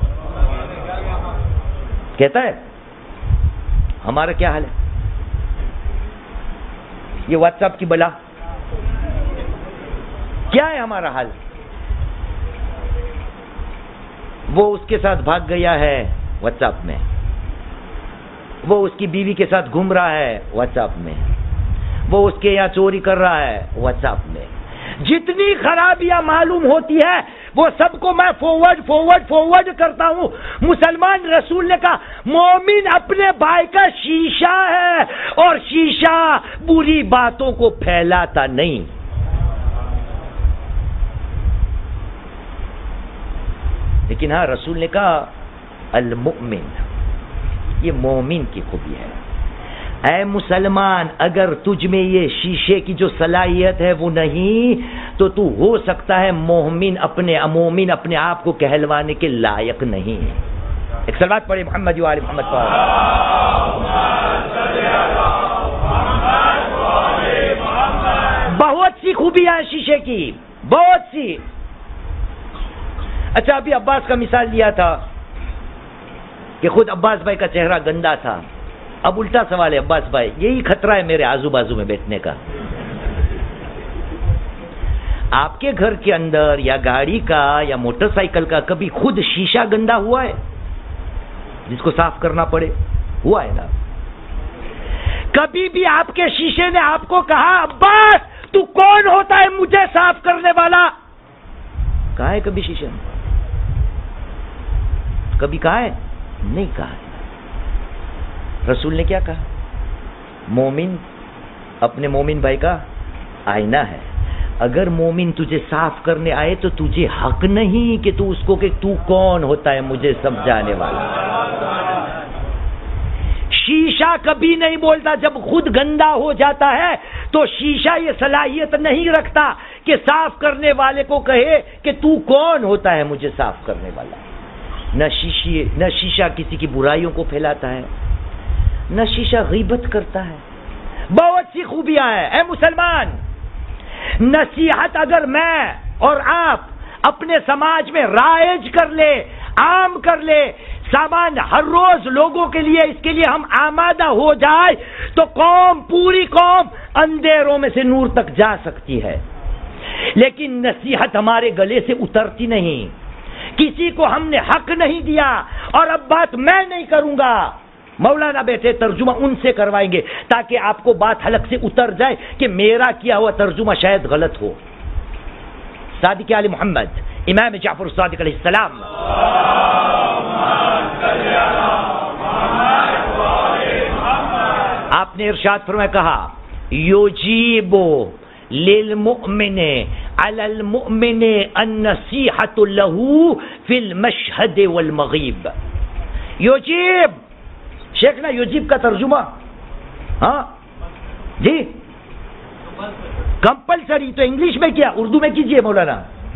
کہتا ہے؟ ہمارا کیا حال ہے؟ یہ واٹس ایپ کی بلا کیا ہے ہمارا حال؟ وہ اس کے ساتھ بھاگ گیا ہے واٹس ایپ میں، وہ اس کی بیوی کے ساتھ گھوم رہا ہے واٹس ایپ میں، وہ اس کے یہاں چوری کر رہا ہے واٹس ایپ میں، جتنی خرابیاں معلوم ہوتی ہے وہ سب کو میں فورورڈ کرتا ہوں۔ مسلمان رسول نے کہا مومن اپنے بھائی کا شیشہ ہے اور شیشہ بری باتوں کو پھیلاتا نہیں۔ لیکن ہاں رسول نے کہا المؤمن، یہ مومن کی خوبی ہے۔ اے مسلمان، اگر تجھ میں یہ شیشے کی جو صلاحیت ہے وہ نہیں تو تو ہو سکتا ہے مومن اپنے آپ کو کہلوانے کے لائق نہیں۔ ایک صلوات پڑھے محمد و آل محمد پر۔ بہت سی خوبیاں ہیں شیشے کی، بہت سی۔ اچھا، ابھی عباس کا مثال لیا تھا کہ خود عباس بھائی کا چہرہ گندا تھا۔ اب الٹا سوال ہے عباس بھائی، یہی خطرہ ہے میرے آزو بازو میں بیٹھنے کا۔ آپ کے گھر کے اندر یا گاڑی کا یا موٹر سائیکل کا کبھی خود شیشہ گندا ہوا ہے جس کو صاف کرنا پڑے؟ ہوا ہے نا؟ کبھی بھی آپ کے شیشے نے آپ کو کہا عباس تو کون ہوتا ہے مجھے صاف کرنے والا؟ کہا ہے کبھی شیشے نے؟ کبھی کہا ہے؟ نہیں کہا ہے۔ رسول نے کیا کہا؟ مومن اپنے مومن بھائی کا آئینہ ہے۔ اگر مومن تجھے صاف کرنے آئے تو تجھے حق نہیں کہ تو اس کو کہ تو کون ہوتا ہے مجھے سمجھانے والا۔ شیشہ کبھی نہیں بولتا، جب خود گندا ہو جاتا ہے تو شیشہ یہ صلاحیت نہیں رکھتا کہ صاف کرنے والے کو کہے کہ تو کون ہوتا ہے مجھے صاف کرنے والا۔ نہ شیشہ کسی کی برائیوں کو پھیلاتا ہے، نہ شیشہ غیبت کرتا ہے۔ بہت سی خوبیاں ہیں۔ اے مسلمان، نصیحت اگر میں اور آپ اپنے سماج میں رائج کر لے، عام کر لے، سامان ہر روز لوگوں کے لیے اس کے لیے ہم آمادہ ہو جائے تو پوری قوم اندھیروں میں سے نور تک جا سکتی ہے۔ لیکن نصیحت ہمارے گلے سے اترتی نہیں، کسی کو ہم نے حق نہیں دیا، اور اب بات میں نہیں کروں گا، مولانا بیٹھے ترجمہ ان سے کروائیں گے تاکہ آپ کو بات حلق سے اتر جائے کہ میرا کیا ہوا ترجمہ شاید غلط ہو۔ صادق آل محمد امام جعفر الصادق علیہ السلام، آپ نے ارشاد فرمایا، کہا یجیب للمؤمن علی المؤمن النصیحۃ له فی المشہد والمغیب۔ یجیب، شیخ نا یجیب کا ترجمہ، ہاں جی کمپلسری، تو انگلش میں کیا اردو میں کیجئے مولانا۔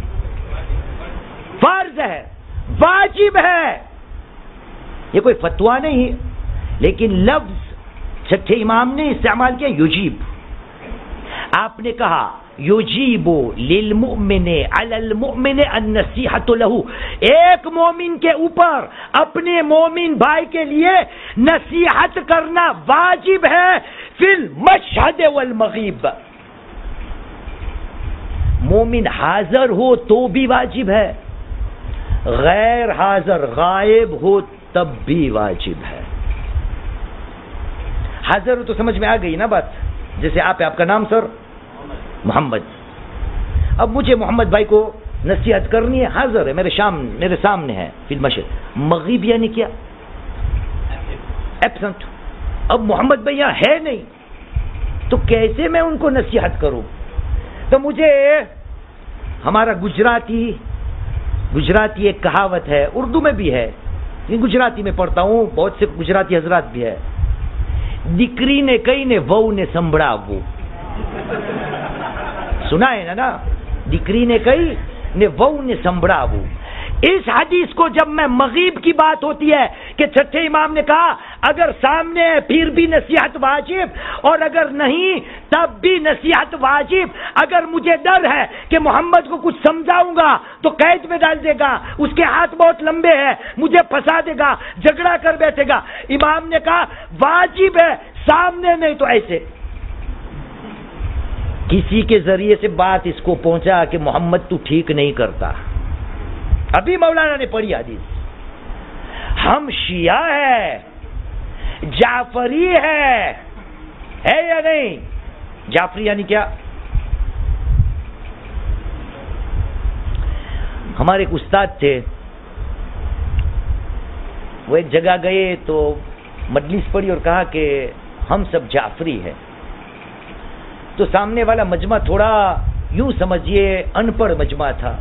فرض ہے، واجب ہے، یہ کوئی فتویٰ نہیں، لیکن لفظ چھٹے امام نے استعمال کیا یجیب۔ آپ نے کہا یجیب للمؤمن علی المؤمن النصیحۃ له، ایک مومن کے اوپر اپنے مومن بھائی کے لیے نصیحت کرنا واجب ہے، فی المشہد والمغیب۔ مومن حاضر ہو تو بھی واجب ہے، غیر حاضر غائب ہو تب بھی واجب ہے۔ حاضر ہو تو سمجھ میں آ گئی نا بات، جیسے آپ کا نام سر محمد، اب مجھے محمد بھائی کو نصیحت کرنی ہے، حاضر ہے، میرے سامنے ہے فی المشہد۔ مغیب یعنی کیا؟ ایبسنٹ۔ اب محمد بھائی یہاں ہے نہیں تو کیسے میں ان کو نصیحت کروں؟ تو مجھے ہمارا گجراتی ایک کہاوت ہے، اردو میں بھی ہے، گجراتی میں پڑھتا ہوں، بہت سے گجراتی حضرات بھی ہے، دکری نے کئی نے وہو نے سنبھڑا وہ، سنا ہے نا، دکری نے کئی نے وہو نے سنبھڑا وہ۔ اس حدیث کو جب میں مغیب کی بات ہوتی ہے کہ چھٹے امام نے کہا اگر سامنے ہے پھر بھی نصیحت واجب اور اگر نہیں تب بھی نصیحت واجب. اگر مجھے ڈر ہے کہ محمد کو کچھ سمجھاؤں گا تو قید میں ڈال دے گا, اس کے ہاتھ بہت لمبے ہیں, مجھے پھنسا دے گا, جھگڑا کر بیٹھے گا. امام نے کہا واجب ہے, سامنے نہیں تو ایسے. کسی کے ذریعے سے بات اس کو پہنچا کہ محمد تو ٹھیک نہیں کرتا. ابھی مولانا نے پڑھی حدیث, ہم شیعہ ہے, جعفری ہے یا نہیں؟ جعفری یعنی کیا؟ ہمارے ایک استاد تھے, وہ ایک جگہ گئے تو مجلس پڑھی اور کہا کہ ہم سب جعفری ہیں. تو سامنے والا مجمع تھوڑا یوں سمجھیے ان پڑھ مجمع تھا.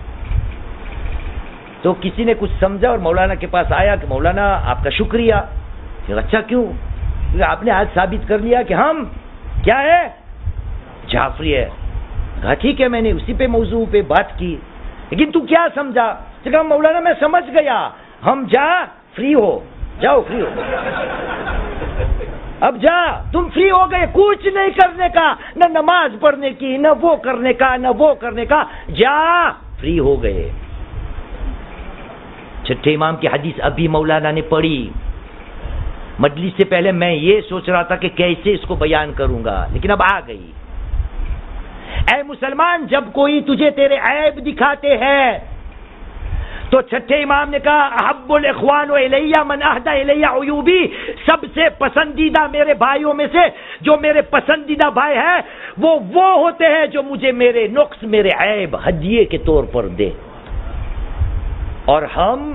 تو کسی نے کچھ سمجھا اور مولانا کے پاس آیا کہ مولانا آپ کا شکریہ. اچھا کیوں؟ آپ نے آج ثابت کر لیا کہ ہم کیا ہے, جعفری ہے. کہا ٹھیک ہے, میں نے اسی پہ موضوع پہ بات کی, لیکن تو کیا سمجھا؟ تو کہا مولانا میں سمجھ گیا, ہم فری ہو جاؤ, فری ہو اب جا, تم فری ہو گئے, کچھ نہیں کرنے کا, نہ نماز پڑھنے کی, نہ وہ کرنے کا, نہ وہ کرنے کا, جا, فری ہو گئے. چھٹے امام کی حدیث ابھی مولانا نے پڑھی. مجلس سے پہلے میں یہ سوچ رہا تھا کہ کیسے اس کو بیان کروں گا, لیکن اب آ گئی. اے مسلمان, جب کوئی تجھے تیرے عیب دکھاتے ہیں تو چھٹے امام نے کہا احب الاخوان الیہ من اہدی الیہ عیوبی, سب سے پسندیدہ میرے بھائیوں میں سے جو میرے پسندیدہ بھائی ہیں وہ ہوتے ہیں جو مجھے میرے نقص, میرے عیب ہدیے کے طور پر دے. اور ہم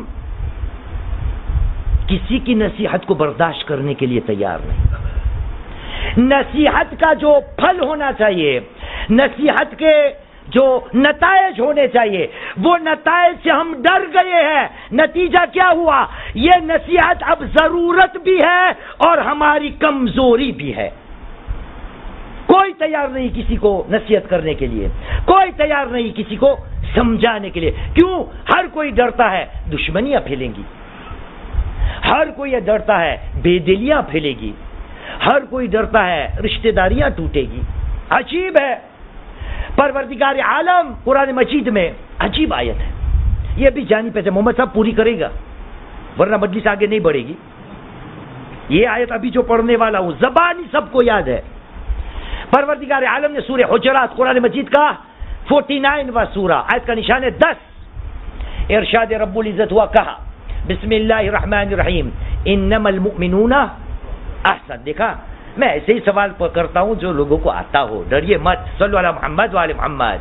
کسی کی نصیحت کو برداشت کرنے کے لیے تیار نہیں. نصیحت کا جو پھل ہونا چاہیے, نصیحت کے جو نتائج ہونے چاہیے, وہ نتائج سے ہم ڈر گئے ہیں. نتیجہ کیا ہوا؟ یہ نصیحت اب ضرورت بھی ہے اور ہماری کمزوری بھی ہے. کوئی تیار نہیں کسی کو نصیحت کرنے کے لیے, کوئی تیار نہیں کسی کو سمجھانے کے لیے. کیوں؟ ہر کوئی ڈرتا ہے دشمنیاں پھیلیں گی, ہر کوئی یہ ڈرتا ہے بے دلیاں پھیلے گی, ہر کوئی ڈرتا ہے رشتہ داریاں ٹوٹے گی. عجیب ہے, پروردگار عالم قرآن مجید میں عجیب آیت ہے, یہ بھی جانی پہچان محمد صاحب پوری کرے گا ورنہ مجلس آگے نہیں بڑھے گی. یہ آیت ابھی جو پڑھنے والا ہوں زبانی سب کو یاد ہے. پروردگار عالم نے سورہ حجرات قرآن مجید کا 49واں سورہ, آیت کا نشان ہے 10, ارشاد رب العزت ہوا, کہا بسم اللہ الرحمن الرحیم انما المؤمنون احسن. دیکھا میں ایسے ہی سوال کرتا ہوں جو لوگوں کو آتا ہو, ڈریے مت. صلو علی محمد وعلی محمد.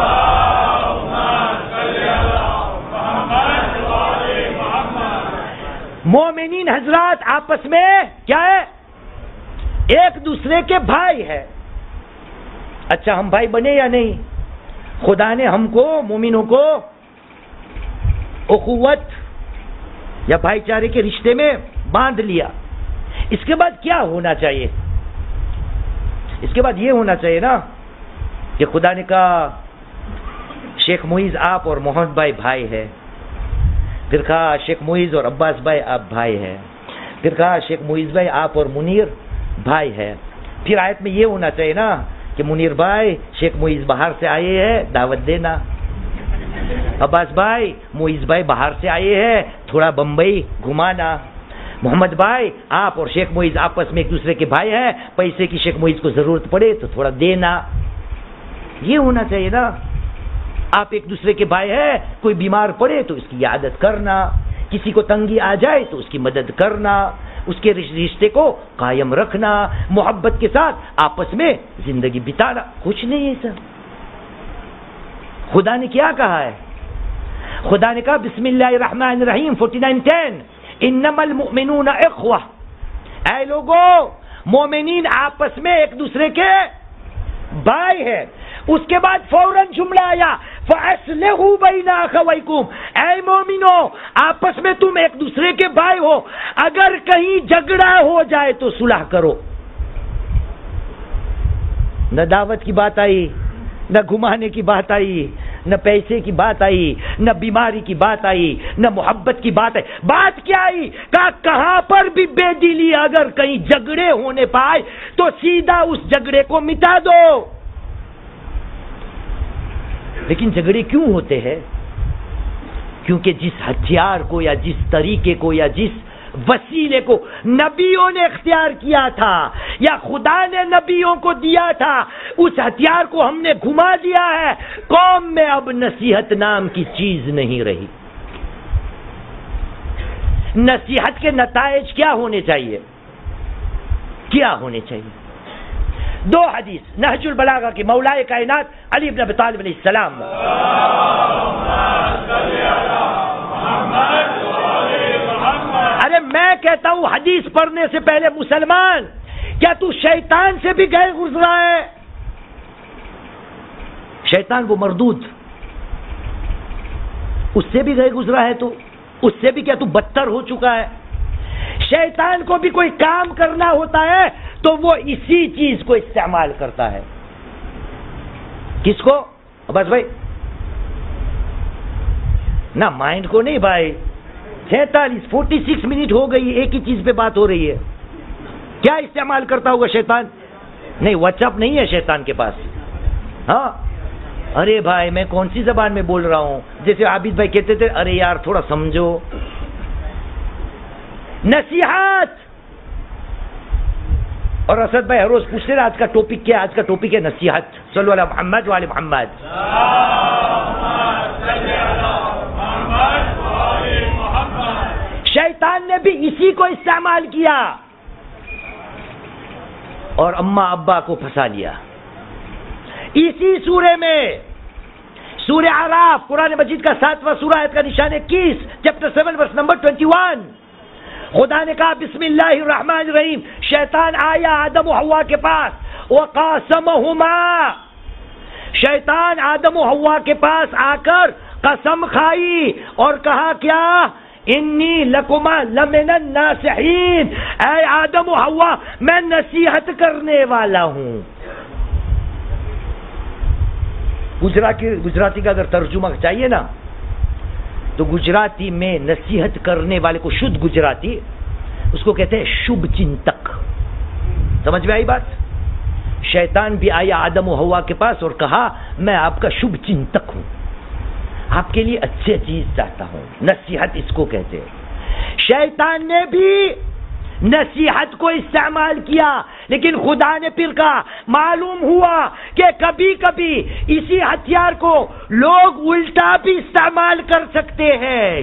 مومنین حضرات آپس میں کیا ہے؟ ایک دوسرے کے بھائی ہے. اچھا ہم بھائی بنے یا نہیں؟ خدا نے ہم کو مومنوں کو اخوت یا بھائی چارے کے رشتے میں باندھ لیا. اس کے بعد کیا ہونا چاہیے؟ اس کے بعد یہ ہونا چاہیے نا کہ خدا نے کہا شیخ معیز آپ اور محمد بھائی بھائی ہے, پھر کہا شیخ معیز اور عباس بھائی آپ بھائی ہے, پھر کہا شیخ معیز بھائی آپ اور منیر بھائی ہے. پھر آیت میں یہ ہونا چاہیے نا کہ منیر بھائی شیخ معیز باہر سے آئے ہیں دعوت دینا, عباس بھائی معیز بھائی باہر سے آئے ہیں تھوڑا بمبئی گھمانا, محمد بھائی آپ اور شیخ معیز آپس میں ایک دوسرے کے بھائی ہیں, پیسے کی شیخ معیز کو ضرورت پڑے تو تھوڑا دینا. یہ ہونا چاہیے نا. آپ ایک دوسرے کے بھائی ہیں, کوئی بیمار پڑے تو اس کی عیادت کرنا, کسی کو تنگی آ جائے تو اس کی مدد کرنا, اس کے رشتے کو قائم رکھنا, محبت کے ساتھ آپس میں زندگی بتانا. کچھ نہیں ہے سر. خدا نے کیا کہا ہے؟ خدا نے کہا بسم اللہ الرحمن الرحیم 49:10 انما المؤمنون اخوہ. اے لوگو, مومنین آپس میں ایک دوسرے کے بھائی ہے. اس کے بعد فوراً جملہ آیا فَأَصْلِحُوا بَيْنَ أَخَوَيْكُمْ. اے مومنو, آپس میں تم ایک دوسرے کے بھائی ہو, اگر کہیں جھگڑا ہو جائے تو صلح کرو. نہ دعوت کی بات آئی, نہ گھمانے کی بات آئی, نہ پیسے کی بات آئی، نہ بیماری کی بات آئی، نہ محبت کی بات آئی. بات کیا آئی؟ کہاں پر بھی بے دلی اگر کہیں جھگڑے ہونے پائے تو سیدھا اس جھگڑے کو مٹا دو. لیکن جھگڑے کیوں ہوتے ہیں؟ کیونکہ جس ہتھیار کو یا جس طریقے کو یا جس وسیلے کو نبیوں نے اختیار کیا تھا یا خدا نے نبیوں کو دیا تھا، اس ہتھیار کو ہم نے گھما دیا ہے. قوم میں اب نصیحت نام کی چیز نہیں رہی. نصیحت کے نتائج کیا ہونے چاہیے؟ کیا ہونے چاہیے؟ دو حدیث نہج البلاغہ کی مولائے کائنات علی بن ابی طالب علیہ السلام. ارے میں کہتا ہوں حدیث پڑھنے سے پہلے مسلمان، کیا تو شیطان سے بھی گئے گزرا ہے؟ شیطان وہ مردود، اس سے بھی گئے گزرا ہے؟ تو اس سے بھی کیا تو بدتر ہو چکا ہے؟ شیطان کو بھی کوئی کام کرنا ہوتا ہے تو وہ اسی چیز کو استعمال کرتا ہے. کس کو؟ بس بھائی نہ مائنڈ کو نہیں بھائی. 46 منٹ ہو گئی، ایک ہی چیز پہ بات ہو رہی ہے. کیا استعمال کرتا ہوگا شیطان؟ نہیں واٹس ایپ نہیں ہے شیطان کے پاس. ہاں ارے بھائی میں کون سی زبان میں بول رہا ہوں؟ جیسے عابد بھائی کہتے تھے ارے یار تھوڑا سمجھو. نصیحت. اور اسد بھائی ہر روز پوچھتے ہیں آج کا ٹاپک کیا؟ آج کا ٹاپک ہے نصیحت. صلو علی محمد وعلی محمد. شیطان نے بھی اسی کو استعمال کیا اور اماں ابا کو پھنسا لیا. اسی سورے میں، سورہ اعراف قرآن مجید کا 7واں سورہ آیت کا نشان 21 چیپٹر 7 ورس نمبر 21. خدا نے کہا بسم اللہ الرحمن الرحیم. شیطان آیا آدم و حوا کے پاس، وقاسمہما، شیطان آدم و حوا کے پاس آ کر قسم کھائی اور کہا کیا؟ انی لکما لمن الناصحین، اے آدم و حوا میں نصیحت کرنے والا ہوں. گجراتی کا اگر ترجمہ چاہیے نا تو گجراتی میں نصیحت کرنے والے کو، شدھ گجراتی اس کو کہتے ہیں شبھ چنتک. سمجھ میں آئی بات؟ شیطان بھی آیا آدم و حوا کے پاس اور کہا میں آپ کا شبھ چنتک ہوں، آپ کے لیے اچھے چیز چاہتا ہوں. نصیحت اس کو کہتے ہیں. شیطان نے بھی نصیحت کو استعمال کیا، لیکن خدا نے پھر کہا معلوم ہوا کہ کبھی کبھی اسی ہتھیار کو لوگ الٹا بھی استعمال کر سکتے ہیں.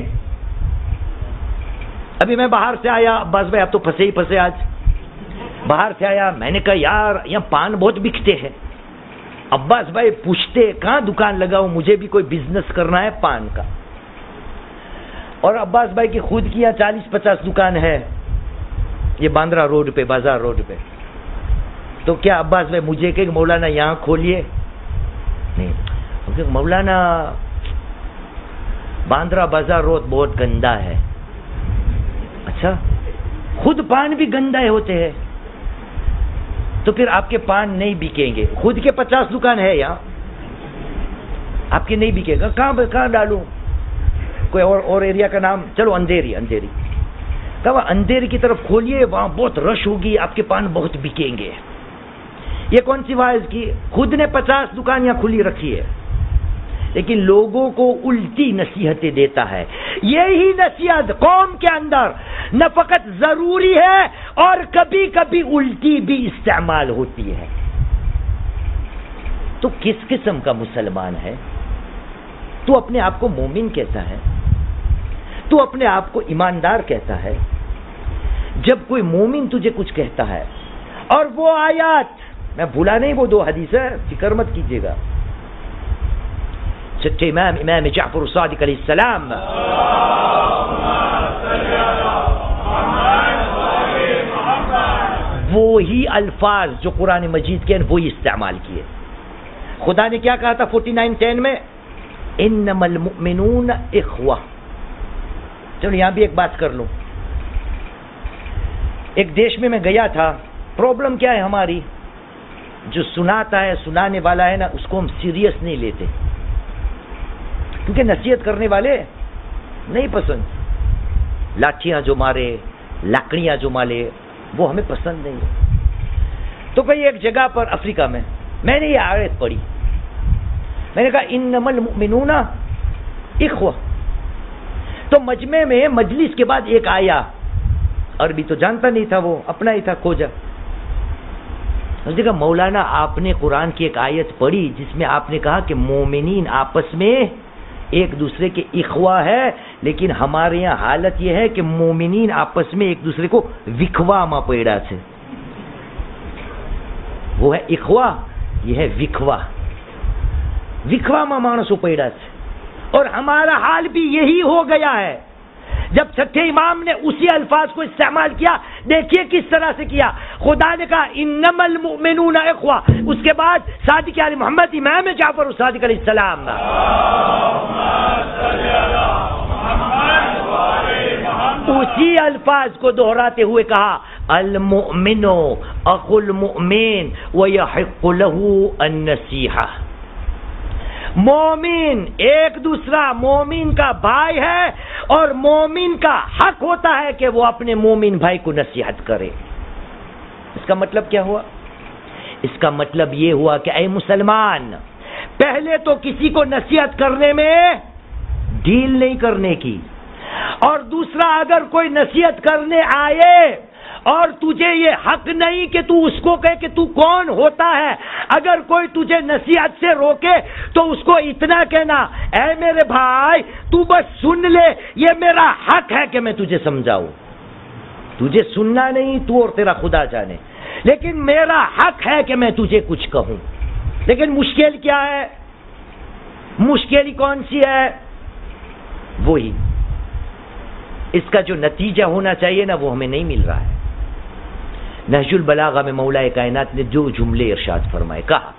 ابھی میں باہر سے آیا، عباس بھائی آپ تو پھنسے ہی پھنسے. آج باہر سے آیا، میں نے کہا یار یہاں پان بہت بکتے ہیں. عباس بھائی پوچھتے کہاں دکان لگاؤں، مجھے بھی کوئی بزنس کرنا ہے پان کا. اور عباس بھائی کی خود کی 40-50 دکان ہے یہ باندرا روڈ پہ، بازار روڈ پہ. تو کیا عباس بھائی مجھے کہ مولانا یہاں کھولیے؟ نہیں، مولانا باندرا بازار روڈ بہت گندا ہے. اچھا خود پان بھی گندے ہوتے ہیں تو پھر آپ کے پان نہیں بکیں گے. خود کے 50 دکان ہے یہاں، آپ کے نہیں بکے گا. کہاں ڈالوں؟ کوئی اور ایریا کا نام؟ چلو اندھیری. کہا اندھیری کی طرف کھولیے، وہاں بہت رش ہوگی، آپ کے پان بہت بکیں گے. یہ کون سی واعظ کی؟ خود نے 50 دکان یہاں کھلی رکھی ہے لیکن لوگوں کو الٹی نصیحتیں دیتا ہے. یہی نصیحت قوم کے اندر نہ فقط ضروری ہے اور کبھی کبھی الٹی بھی استعمال ہوتی ہے. تو کس قسم کا مسلمان ہے؟ تو اپنے آپ کو مومن کہتا ہے، تو اپنے آپ کو ایماندار کہتا ہے. جب کوئی مومن تجھے کچھ کہتا ہے اور وہ آیات، میں بھولا نہیں وہ 2 حدیث ہے، فکر مت کیجیے گا. سچے امام جعفر الصادق علیہ السلام وہی الفاظ جو قرآن مجید کے ہیں وہی استعمال کیے. خدا نے کیا کہا تھا 49:10 میں؟ انما المؤمنون اخوہ. چلو یہاں بھی ایک بات کر لوں. ایک دیش میں گیا تھا. پرابلم کیا ہے ہماری؟ جو سناتا ہے، سنانے والا ہے نا، اس کو ہم سیریس نہیں لیتے. کیونکہ نصیحت کرنے والے نہیں پسند. لاٹھیاں جو مارے، لکڑیاں جو مارے، وہ ہمیں پسند نہیں ہے. تو کئی ایک جگہ پر افریقہ میں نے یہ آیت پڑھی. میں نے کہا انما المؤمنون اخوہ. تو مجمع میں مجلس کے بعد ایک آیا، عربی تو جانتا نہیں تھا، وہ اپنا ہی تھا کھوجا. اس نے کہا مولانا آپ نے قرآن کی ایک آیت پڑھی جس میں آپ نے کہا کہ مومنین آپس میں ایک دوسرے کے اخوا ہے، لیکن ہمارے یہاں حالت یہ ہے کہ مومنین آپس میں ایک دوسرے کو وکھوا ما پیڑا سے. وہ ہے اخوا، یہ ہے وکھوا. وکھوا ما مانسو پیڑا سے. اور ہمارا حال بھی یہی ہو گیا ہے. جب چھٹے امام نے اسی الفاظ کو استعمال کیا، دیکھیے کس طرح سے کیا. خدا نے کہا انما المؤمنون اخوہ، اس کے بعد صادق علی محمد امام جعفر الصادق علیہ السلام اسی الفاظ کو دہراتے ہوئے کہا المؤمن اخو المؤمن ويحق له النصیحہ. مومن ایک دوسرا مومن کا بھائی ہے، اور مومن کا حق ہوتا ہے کہ وہ اپنے مومن بھائی کو نصیحت کرے. اس کا مطلب کیا ہوا؟ اس کا مطلب یہ ہوا کہ اے مسلمان، پہلے تو کسی کو نصیحت کرنے میں ڈھیل نہیں کرنے کی، اور دوسرا اگر کوئی نصیحت کرنے آئے اور تجھے یہ حق نہیں کہ تو اس کو کہے کہ تو کون ہوتا ہے، اگر کوئی تجھے نصیحت سے روکے تو اس کو اتنا کہنا اے میرے بھائی تو بس سن لے، یہ میرا حق ہے کہ میں تجھے سمجھاؤں. تجھے سننا نہیں، تو اور تیرا خدا جانے، لیکن میرا حق ہے کہ میں تجھے کچھ کہوں. لیکن مشکل کیا ہے؟ مشکل کون سی ہے؟ وہی اس کا جو نتیجہ ہونا چاہیے نا، وہ ہمیں نہیں مل رہا ہے. نہج البلاغہ میں مولا کائنات نے جو جملے ارشاد فرمائے، کہا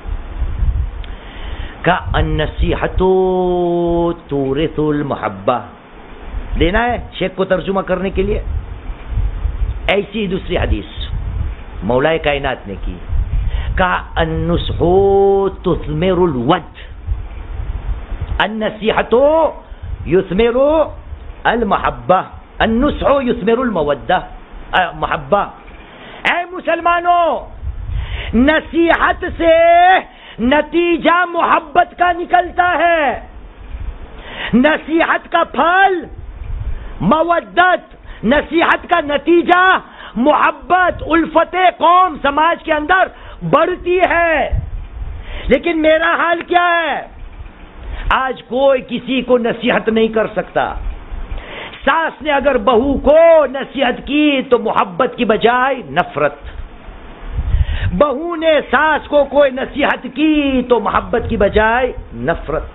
النصیحۃ تورث المحبہ. دینا ہے شیخ کو ترجمہ کرنے کے لیے. ایسی دوسری حدیث مولا کائنات نے کی، کہا النصح تثمر الود، النصیحۃ یثمر المحبہ، النصح یثمر المودہ محبہ. اے مسلمانوں، نصیحت سے نتیجہ محبت کا نکلتا ہے. نصیحت کا پھل مودت، نصیحت کا نتیجہ محبت، الفت قوم سماج کے اندر بڑھتی ہے. لیکن میرا حال کیا ہے؟ آج کوئی کسی کو نصیحت نہیں کر سکتا. ساس نے اگر بہو کو نصیحت کی تو محبت کی بجائے نفرت. بہو نے ساس کو کوئی نصیحت کی تو محبت کی بجائے نفرت.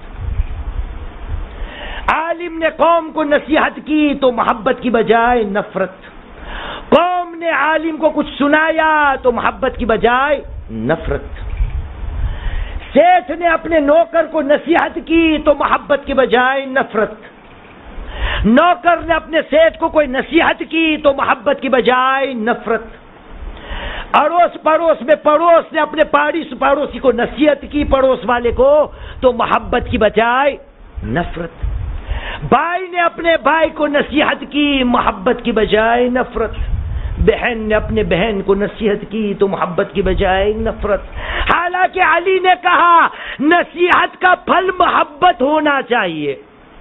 عالم نے قوم کو نصیحت کی تو محبت کی بجائے نفرت. قوم نے عالم کو کچھ سنایا تو محبت کی بجائے نفرت. سیٹھ نے اپنے نوکر کو نصیحت کی تو محبت کی بجائے نفرت. نوکر نے اپنے سیٹھ کو کوئی نصیحت کی تو محبت کی بجائے نفرت. اڑوس پڑوس میں پڑوس نے اپنے پڑوسی کو نصیحت کی، پڑوس والے کو، تو محبت کی بجائے نفرت. بھائی نے اپنے بھائی کو نصیحت کی، محبت کی بجائے نفرت. بہن نے اپنے بہن کو نصیحت کی تو محبت کی بجائے نفرت. حالانکہ علی نے کہا نصیحت کا پھل محبت ہونا چاہیے.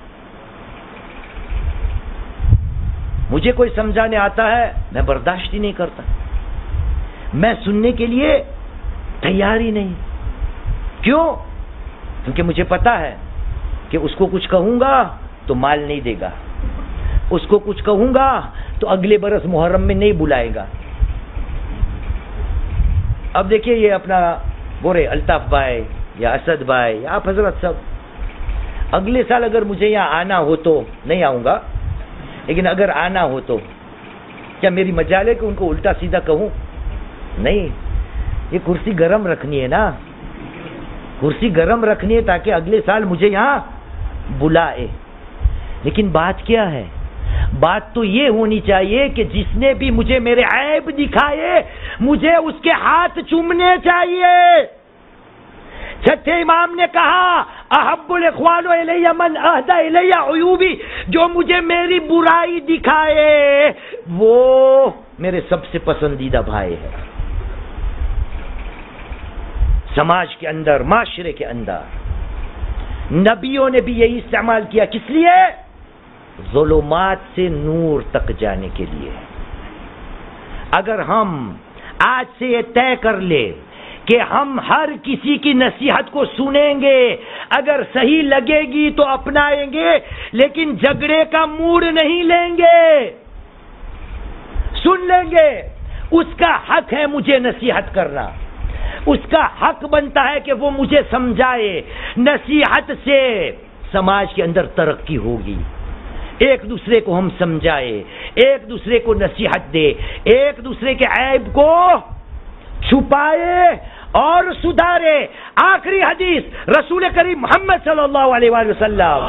مجھے کوئی سمجھانے آتا ہے میں برداشت ہی نہیں کرتا، میں سننے کے لیے تیار ہی نہیں. کیوں؟ کیونکہ مجھے پتا ہے کہ اس کو کچھ کہوں گا تو مال نہیں دے گا، اس کو کچھ کہوں گا تو اگلے برس محرم میں نہیں بلائے گا. اب دیکھیے یہ اپنا بورے الطاف بھائی یا اسد بھائی یا آپ حضرت سب، اگلے سال اگر مجھے یہاں آنا ہو تو نہیں آؤں گا، لیکن اگر آنا ہو تو کیا میری مجال ہے کہ ان کو الٹا سیدھا کہوں؟ نہیں. یہ کرسی گرم رکھنی ہے نا، کرسی گرم رکھنی ہے تاکہ اگلے سال مجھے یہاں بلائے. لیکن بات کیا ہے؟ بات تو یہ ہونی چاہیے کہ جس نے بھی مجھے میرے عیب دکھائے مجھے اس کے ہاتھ چومنے چاہیے. چھٹے امام نے کہا احب الاخوان الی من اہدی الی عیوبی، جو مجھے میری برائی دکھائے وہ میرے سب سے پسندیدہ بھائی ہے۔ سماج کے اندر، معاشرے کے اندر نبیوں نے بھی یہی استعمال کیا، کس لیے؟ ظلمات سے نور تک جانے کے لیے۔ اگر ہم آج سے یہ طے کر لیں کہ ہم ہر کسی کی نصیحت کو سنیں گے، اگر صحیح لگے گی تو اپنائیں گے، لیکن جھگڑے کا موڈ نہیں لیں گے، سن لیں گے۔ اس کا حق ہے مجھے نصیحت کرنا، اس کا حق بنتا ہے کہ وہ مجھے سمجھائے۔ نصیحت سے سماج کے اندر ترقی ہوگی، ایک دوسرے کو ہم سمجھائے، ایک دوسرے کو نصیحت دے، ایک دوسرے کے عیب کو چھپائے اور سدھارے۔ آخری حدیث رسول کریم محمد صلی اللہ علیہ وآلہ وسلم،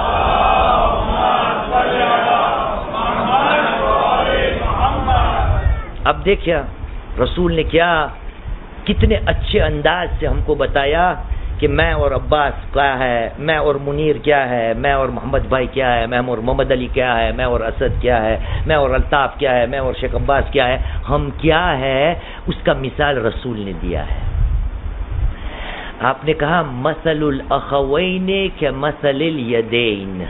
اب دیکھیں رسول نے کیا کتنے اچھے انداز سے ہم کو بتایا کہ میں اور عباس کیا ہے، میں اور منیر کیا ہے، میں اور محمد بھائی کیا ہے، میں اور محمد علی کیا ہے، میں اور اسد کیا ہے، میں اور الطاف کیا ہے، میں اور شیخ عباس کیا ہے، ہم کیا ہے، اس کا مثال رسول نے دیا ہے۔ آپ نے کہا مثل الاخوین کمثل الیدین،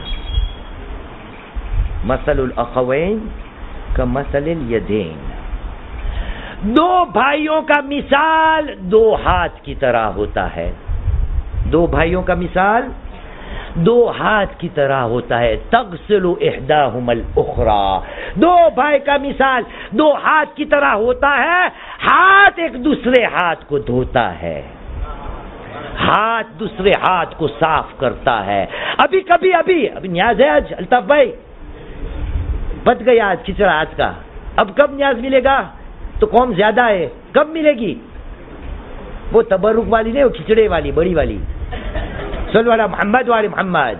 مثل الاخوین کمثل الیدین، دو بھائیوں کا مثال دو ہاتھ کی طرح ہوتا ہے۔ دو بھائیوں کا مثال دو ہاتھ کی طرح ہوتا ہے۔ تغسل احداہما الاخری، دو بھائی کا مثال دو ہاتھ کی طرح ہوتا ہے، ہاتھ ایک دوسرے ہاتھ کو دھوتا ہے، ہاتھ دوسرے ہاتھ کو صاف کرتا ہے۔ ابھی نیاز ہے آج الطاف بھائی، بچ گیا آج کھچڑا آج کا، اب کب نیاز ملے گا؟ تو قوم زیادہ ہے، کب ملے گی؟ وہ تبرک والی نہیں، وہ کھچڑے والی، بڑی والی۔ صلو علی محمد وعلی محمد۔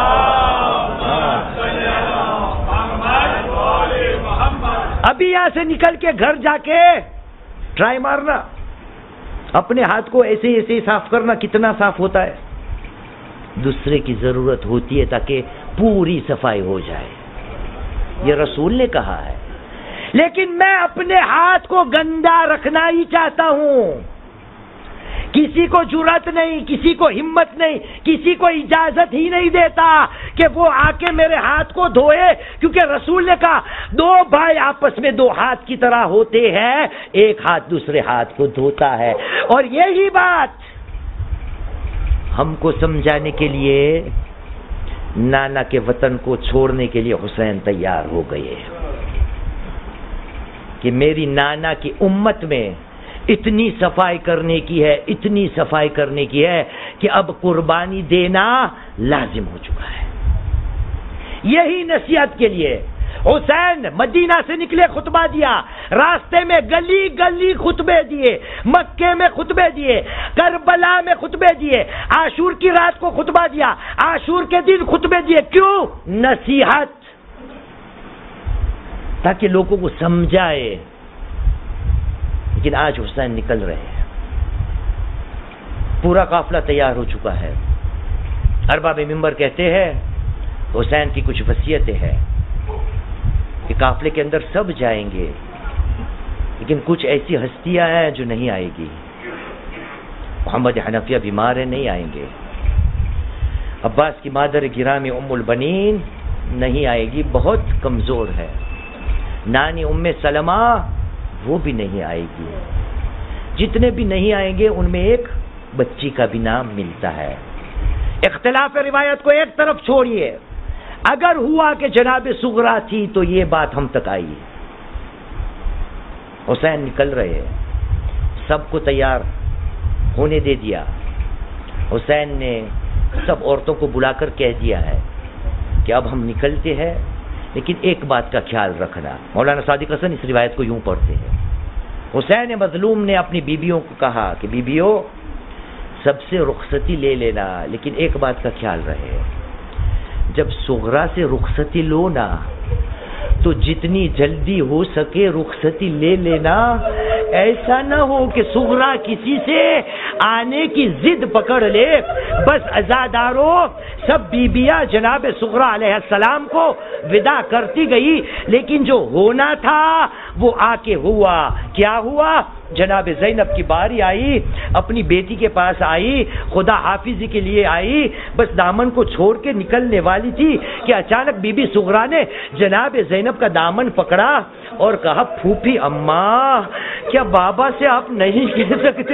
ابھی یہاں سے نکل کے گھر جا کے ٹرائی مارنا، اپنے ہاتھ کو ایسے ایسے صاف کرنا، کتنا صاف ہوتا ہے۔ دوسرے کی ضرورت ہوتی ہے تاکہ پوری صفائی ہو جائے، یہ رسول نے کہا ہے۔ لیکن میں اپنے ہاتھ کو گندا رکھنا ہی چاہتا ہوں، کسی کو جرأت نہیں، کسی کو ہمت نہیں، کسی کو اجازت ہی نہیں دیتا کہ وہ آ کے میرے ہاتھ کو دھوئے، کیونکہ رسول نے کہا دو بھائی آپس میں دو ہاتھ کی طرح ہوتے ہیں، ایک ہاتھ دوسرے ہاتھ کو دھوتا ہے۔ اور یہی بات ہم کو سمجھانے کے لیے نانا کے وطن کو چھوڑنے کے لیے حسین تیار ہو گئے کہ میری نانا کی امت میں اتنی صفائی کرنے کی ہے، اتنی صفائی کرنے کی ہے کہ اب قربانی دینا لازم ہو چکا ہے۔ یہی نصیحت کے لیے حسین مدینہ سے نکلے، خطبہ دیا، راستے میں گلی گلی خطبے دیے، مکے میں خطبے دیے، کربلا میں خطبے دیے، عاشور کی رات کو خطبہ دیا، عاشور کے دن خطبے دیے۔ کیوں؟ نصیحت، تاکہ لوگوں کو سمجھائے۔ لیکن آج حسین نکل رہے ہیں، پورا قافلہ تیار ہو چکا ہے۔ ارباب منبر کہتے ہیں حسین کی کچھ وصیتیں ہیں کہ قافلے کے اندر سب جائیں گے، لیکن کچھ ایسی ہستیاں ہیں جو نہیں آئے گی۔ محمد حنفیہ بیمار ہیں، نہیں آئیں گے۔ عباس کی مادر گرامی ام البنین نہیں آئے گی، بہت کمزور ہے۔ نانی ام سلمہ وہ بھی نہیں آئے گی۔ جتنے بھی نہیں آئیں گے ان میں ایک بچی کا بھی نام ملتا ہے۔ اختلاف روایت کو ایک طرف چھوڑیے، اگر ہوا کہ جناب صغرا تھی تو یہ بات ہم تک آئی۔ حسین نکل رہے ہیں، سب کو تیار ہونے دے دیا۔ حسین نے سب عورتوں کو بلا کر کہہ دیا ہے کہ اب ہم نکلتے ہیں، لیکن ایک بات کا خیال رکھنا۔ مولانا صادق حسن اس روایت کو یوں پڑھتے ہیں، حسین مظلوم نے اپنی بیبیوں کو کہا کہ بیبیوں سب سے رخصتی لے لینا، لیکن ایک بات کا خیال رہے، جب صغرا سے رخصتی لو نا تو جتنی جلدی ہو سکے رخصتی لے لینا، ایسا نہ ہو کہ صغرا کسی سے آنے کی ضد پکڑ لے. بس عزادارو سب بیبیاں جناب صغرا علیہ السلام کو ودا کرتی گئی، لیکن جو ہونا تھا وہ آ کے ہوا. کیا ہوا؟ جناب زینب کی باری آئی، اپنی بیٹی کے پاس آئی، خدا حافظی کے لیے آئی، بس دامن کو چھوڑ کے نکلنے والی تھی کہ اچانک بی بی صغرا نے جناب زینب کا دامن پکڑا اور کہا پھوپھی اماں کیا بابا سے آپ نہیں کہہ سکتے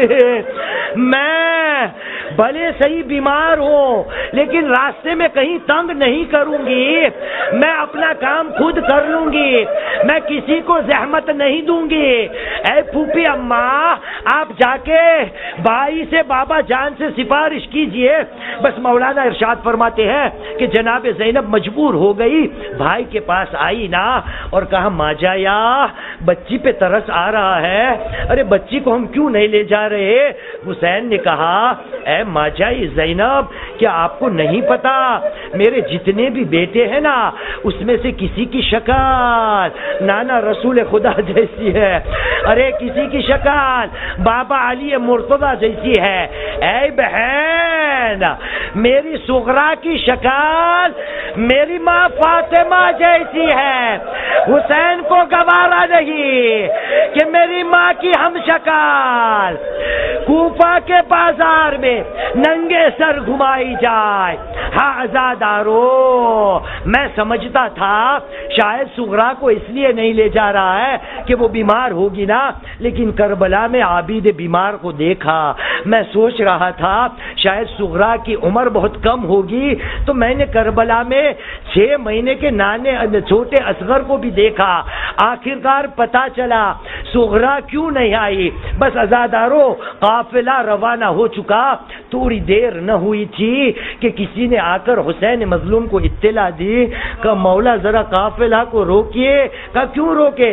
میں بھلے صحیح بیمار ہوں لیکن راستے میں کہیں تنگ نہیں کروں گی، میں اپنا کام خود کر لوں گی، میں کسی کو زحمت نہیں دوں گی. اے پھوپھی اماں آپ جا کے بھائی سے بابا جان سے سفارش کیجئے. بس مولانا ارشاد فرماتے ہیں کہ جناب زینب مجبور ہو گئی، بھائی کے پاس آئی نا اور کہا ماں جایا بچی پہ ترس آ رہا ہے، ارے بچی کو ہم کیوں نہیں لے جا رہے؟ حسین نے کہا اے ماں جائی زینب کیا آپ کو نہیں پتا میرے جتنے بھی بیٹے ہیں نا اس میں سے کسی کی شکل نانا رسول خدا جیسی ہے، ارے کسی کی شکل بابا علی مرتضی جیسی ہے. اے بہن میری صغرا کی شکل میری ماں فاطمہ جیسی ہے، حسین کو گوارا نہیں کہ میری ماں کی ہم شکل کوفہ کے بازار میں ننگے سر گھمائی جائے. ہاں عزادارو میں سمجھتا تھا شاید صغرا کو اس لیے نہیں لے جا رہا ہے کہ وہ بیمار ہوگی نا، لیکن کربلا میں عابد بیمار کو دیکھا، میں سوچ رہا تھا شاید صغرا کی عمر بہت کم ہوگی، تو میں نے کربلا میں 6 مہینے کے نانے چھوٹے اصغر کو بھی دیکھا. آخرکار پتا چلا صغرا کیوں نہیں آئی. بس عزادارو قافلہ روانہ ہو چکا، تھوڑی دیر نہ ہوئی تھی کہ کسی نے آ کر حسین مظلوم کو اطلاع دی کہ مولا ذرا قافلہ کو روکیے. کہا کیوں روکے؟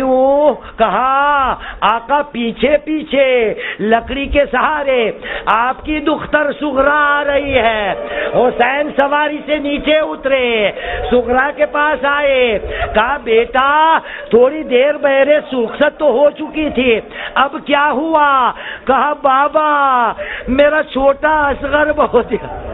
کہا آقا پیچھے پیچھے لکڑی کے سہارے آپ کی دختر صغرا آ رہی ہے. حسین سواری سے نیچے اترے، صغرا کے پاس آئے، کہا بیٹا تھوڑی دیر بہرے رخصت تو ہو چکی تھی، اب کیا ہوا؟ کہا بابا میرا چھوٹا اصغر بہت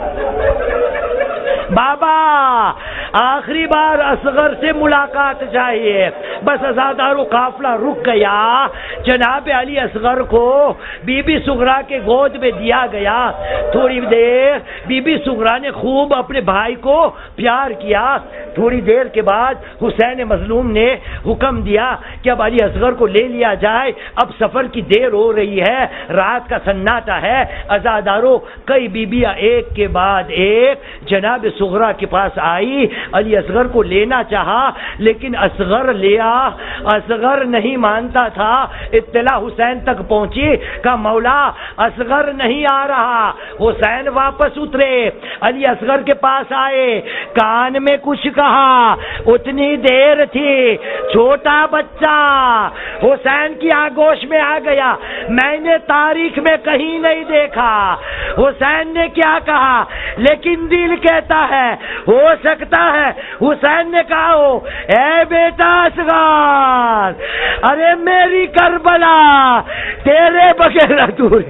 بابا آخری بار اصغر سے ملاقات چاہیے. بس عزادارو قافلہ رک گیا، جناب علی اصغر کو بی بی صغرا کے گود میں دیا گیا. تھوڑی دیر بی بی صغرا نے خوب اپنے بھائی کو پیار کیا. تھوڑی دیر کے بعد حسین مظلوم نے حکم دیا کہ اب علی اصغر کو لے لیا جائے، اب سفر کی دیر ہو رہی ہے، رات کا سناٹا ہے. عزادارو کئی بیبیاں ایک کے بعد ایک جناب صغرا کے پاس آئی، علی اصغر کو لینا چاہا لیکن اصغر لیا، اصغر نہیں مانتا تھا. اطلاع حسین تک پہنچی، کہا مولا اصغر نہیں آ رہا. حسین واپس اترے، علی اصغر کے پاس آئے، کان میں کچھ کہا، اتنی دیر تھی چھوٹا بچہ حسین کی آگوش میں آ گیا، میں نے تاریخ میں کہیں نہیں دیکھا. حسین نے کیا کہا لیکن دل کہتا ہے ہو سکتا ہے. حسین نے کہا ہو اے بیٹا اصغر، ارے میری کربلا تیرے بغیر ادھوری.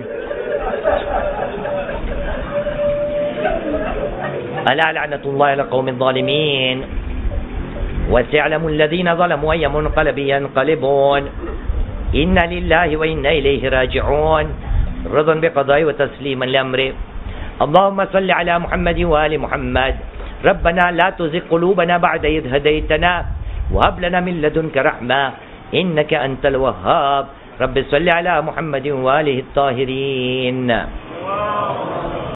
الا لعنت اللہ علی القوم الظالمین وسيعلم الذين ظلموا أي منقلب ينقلبون إنا لله وإنا إليه راجعون رضا بقضاء وتسليما لأمره. اللهم صل على محمد وآل محمد. ربنا لا تزغ قلوبنا بعد إذ هديتنا وهب لنا من لدنك رحمة إنك أنت الوهاب. رب صل على محمد وآله الطاهرين.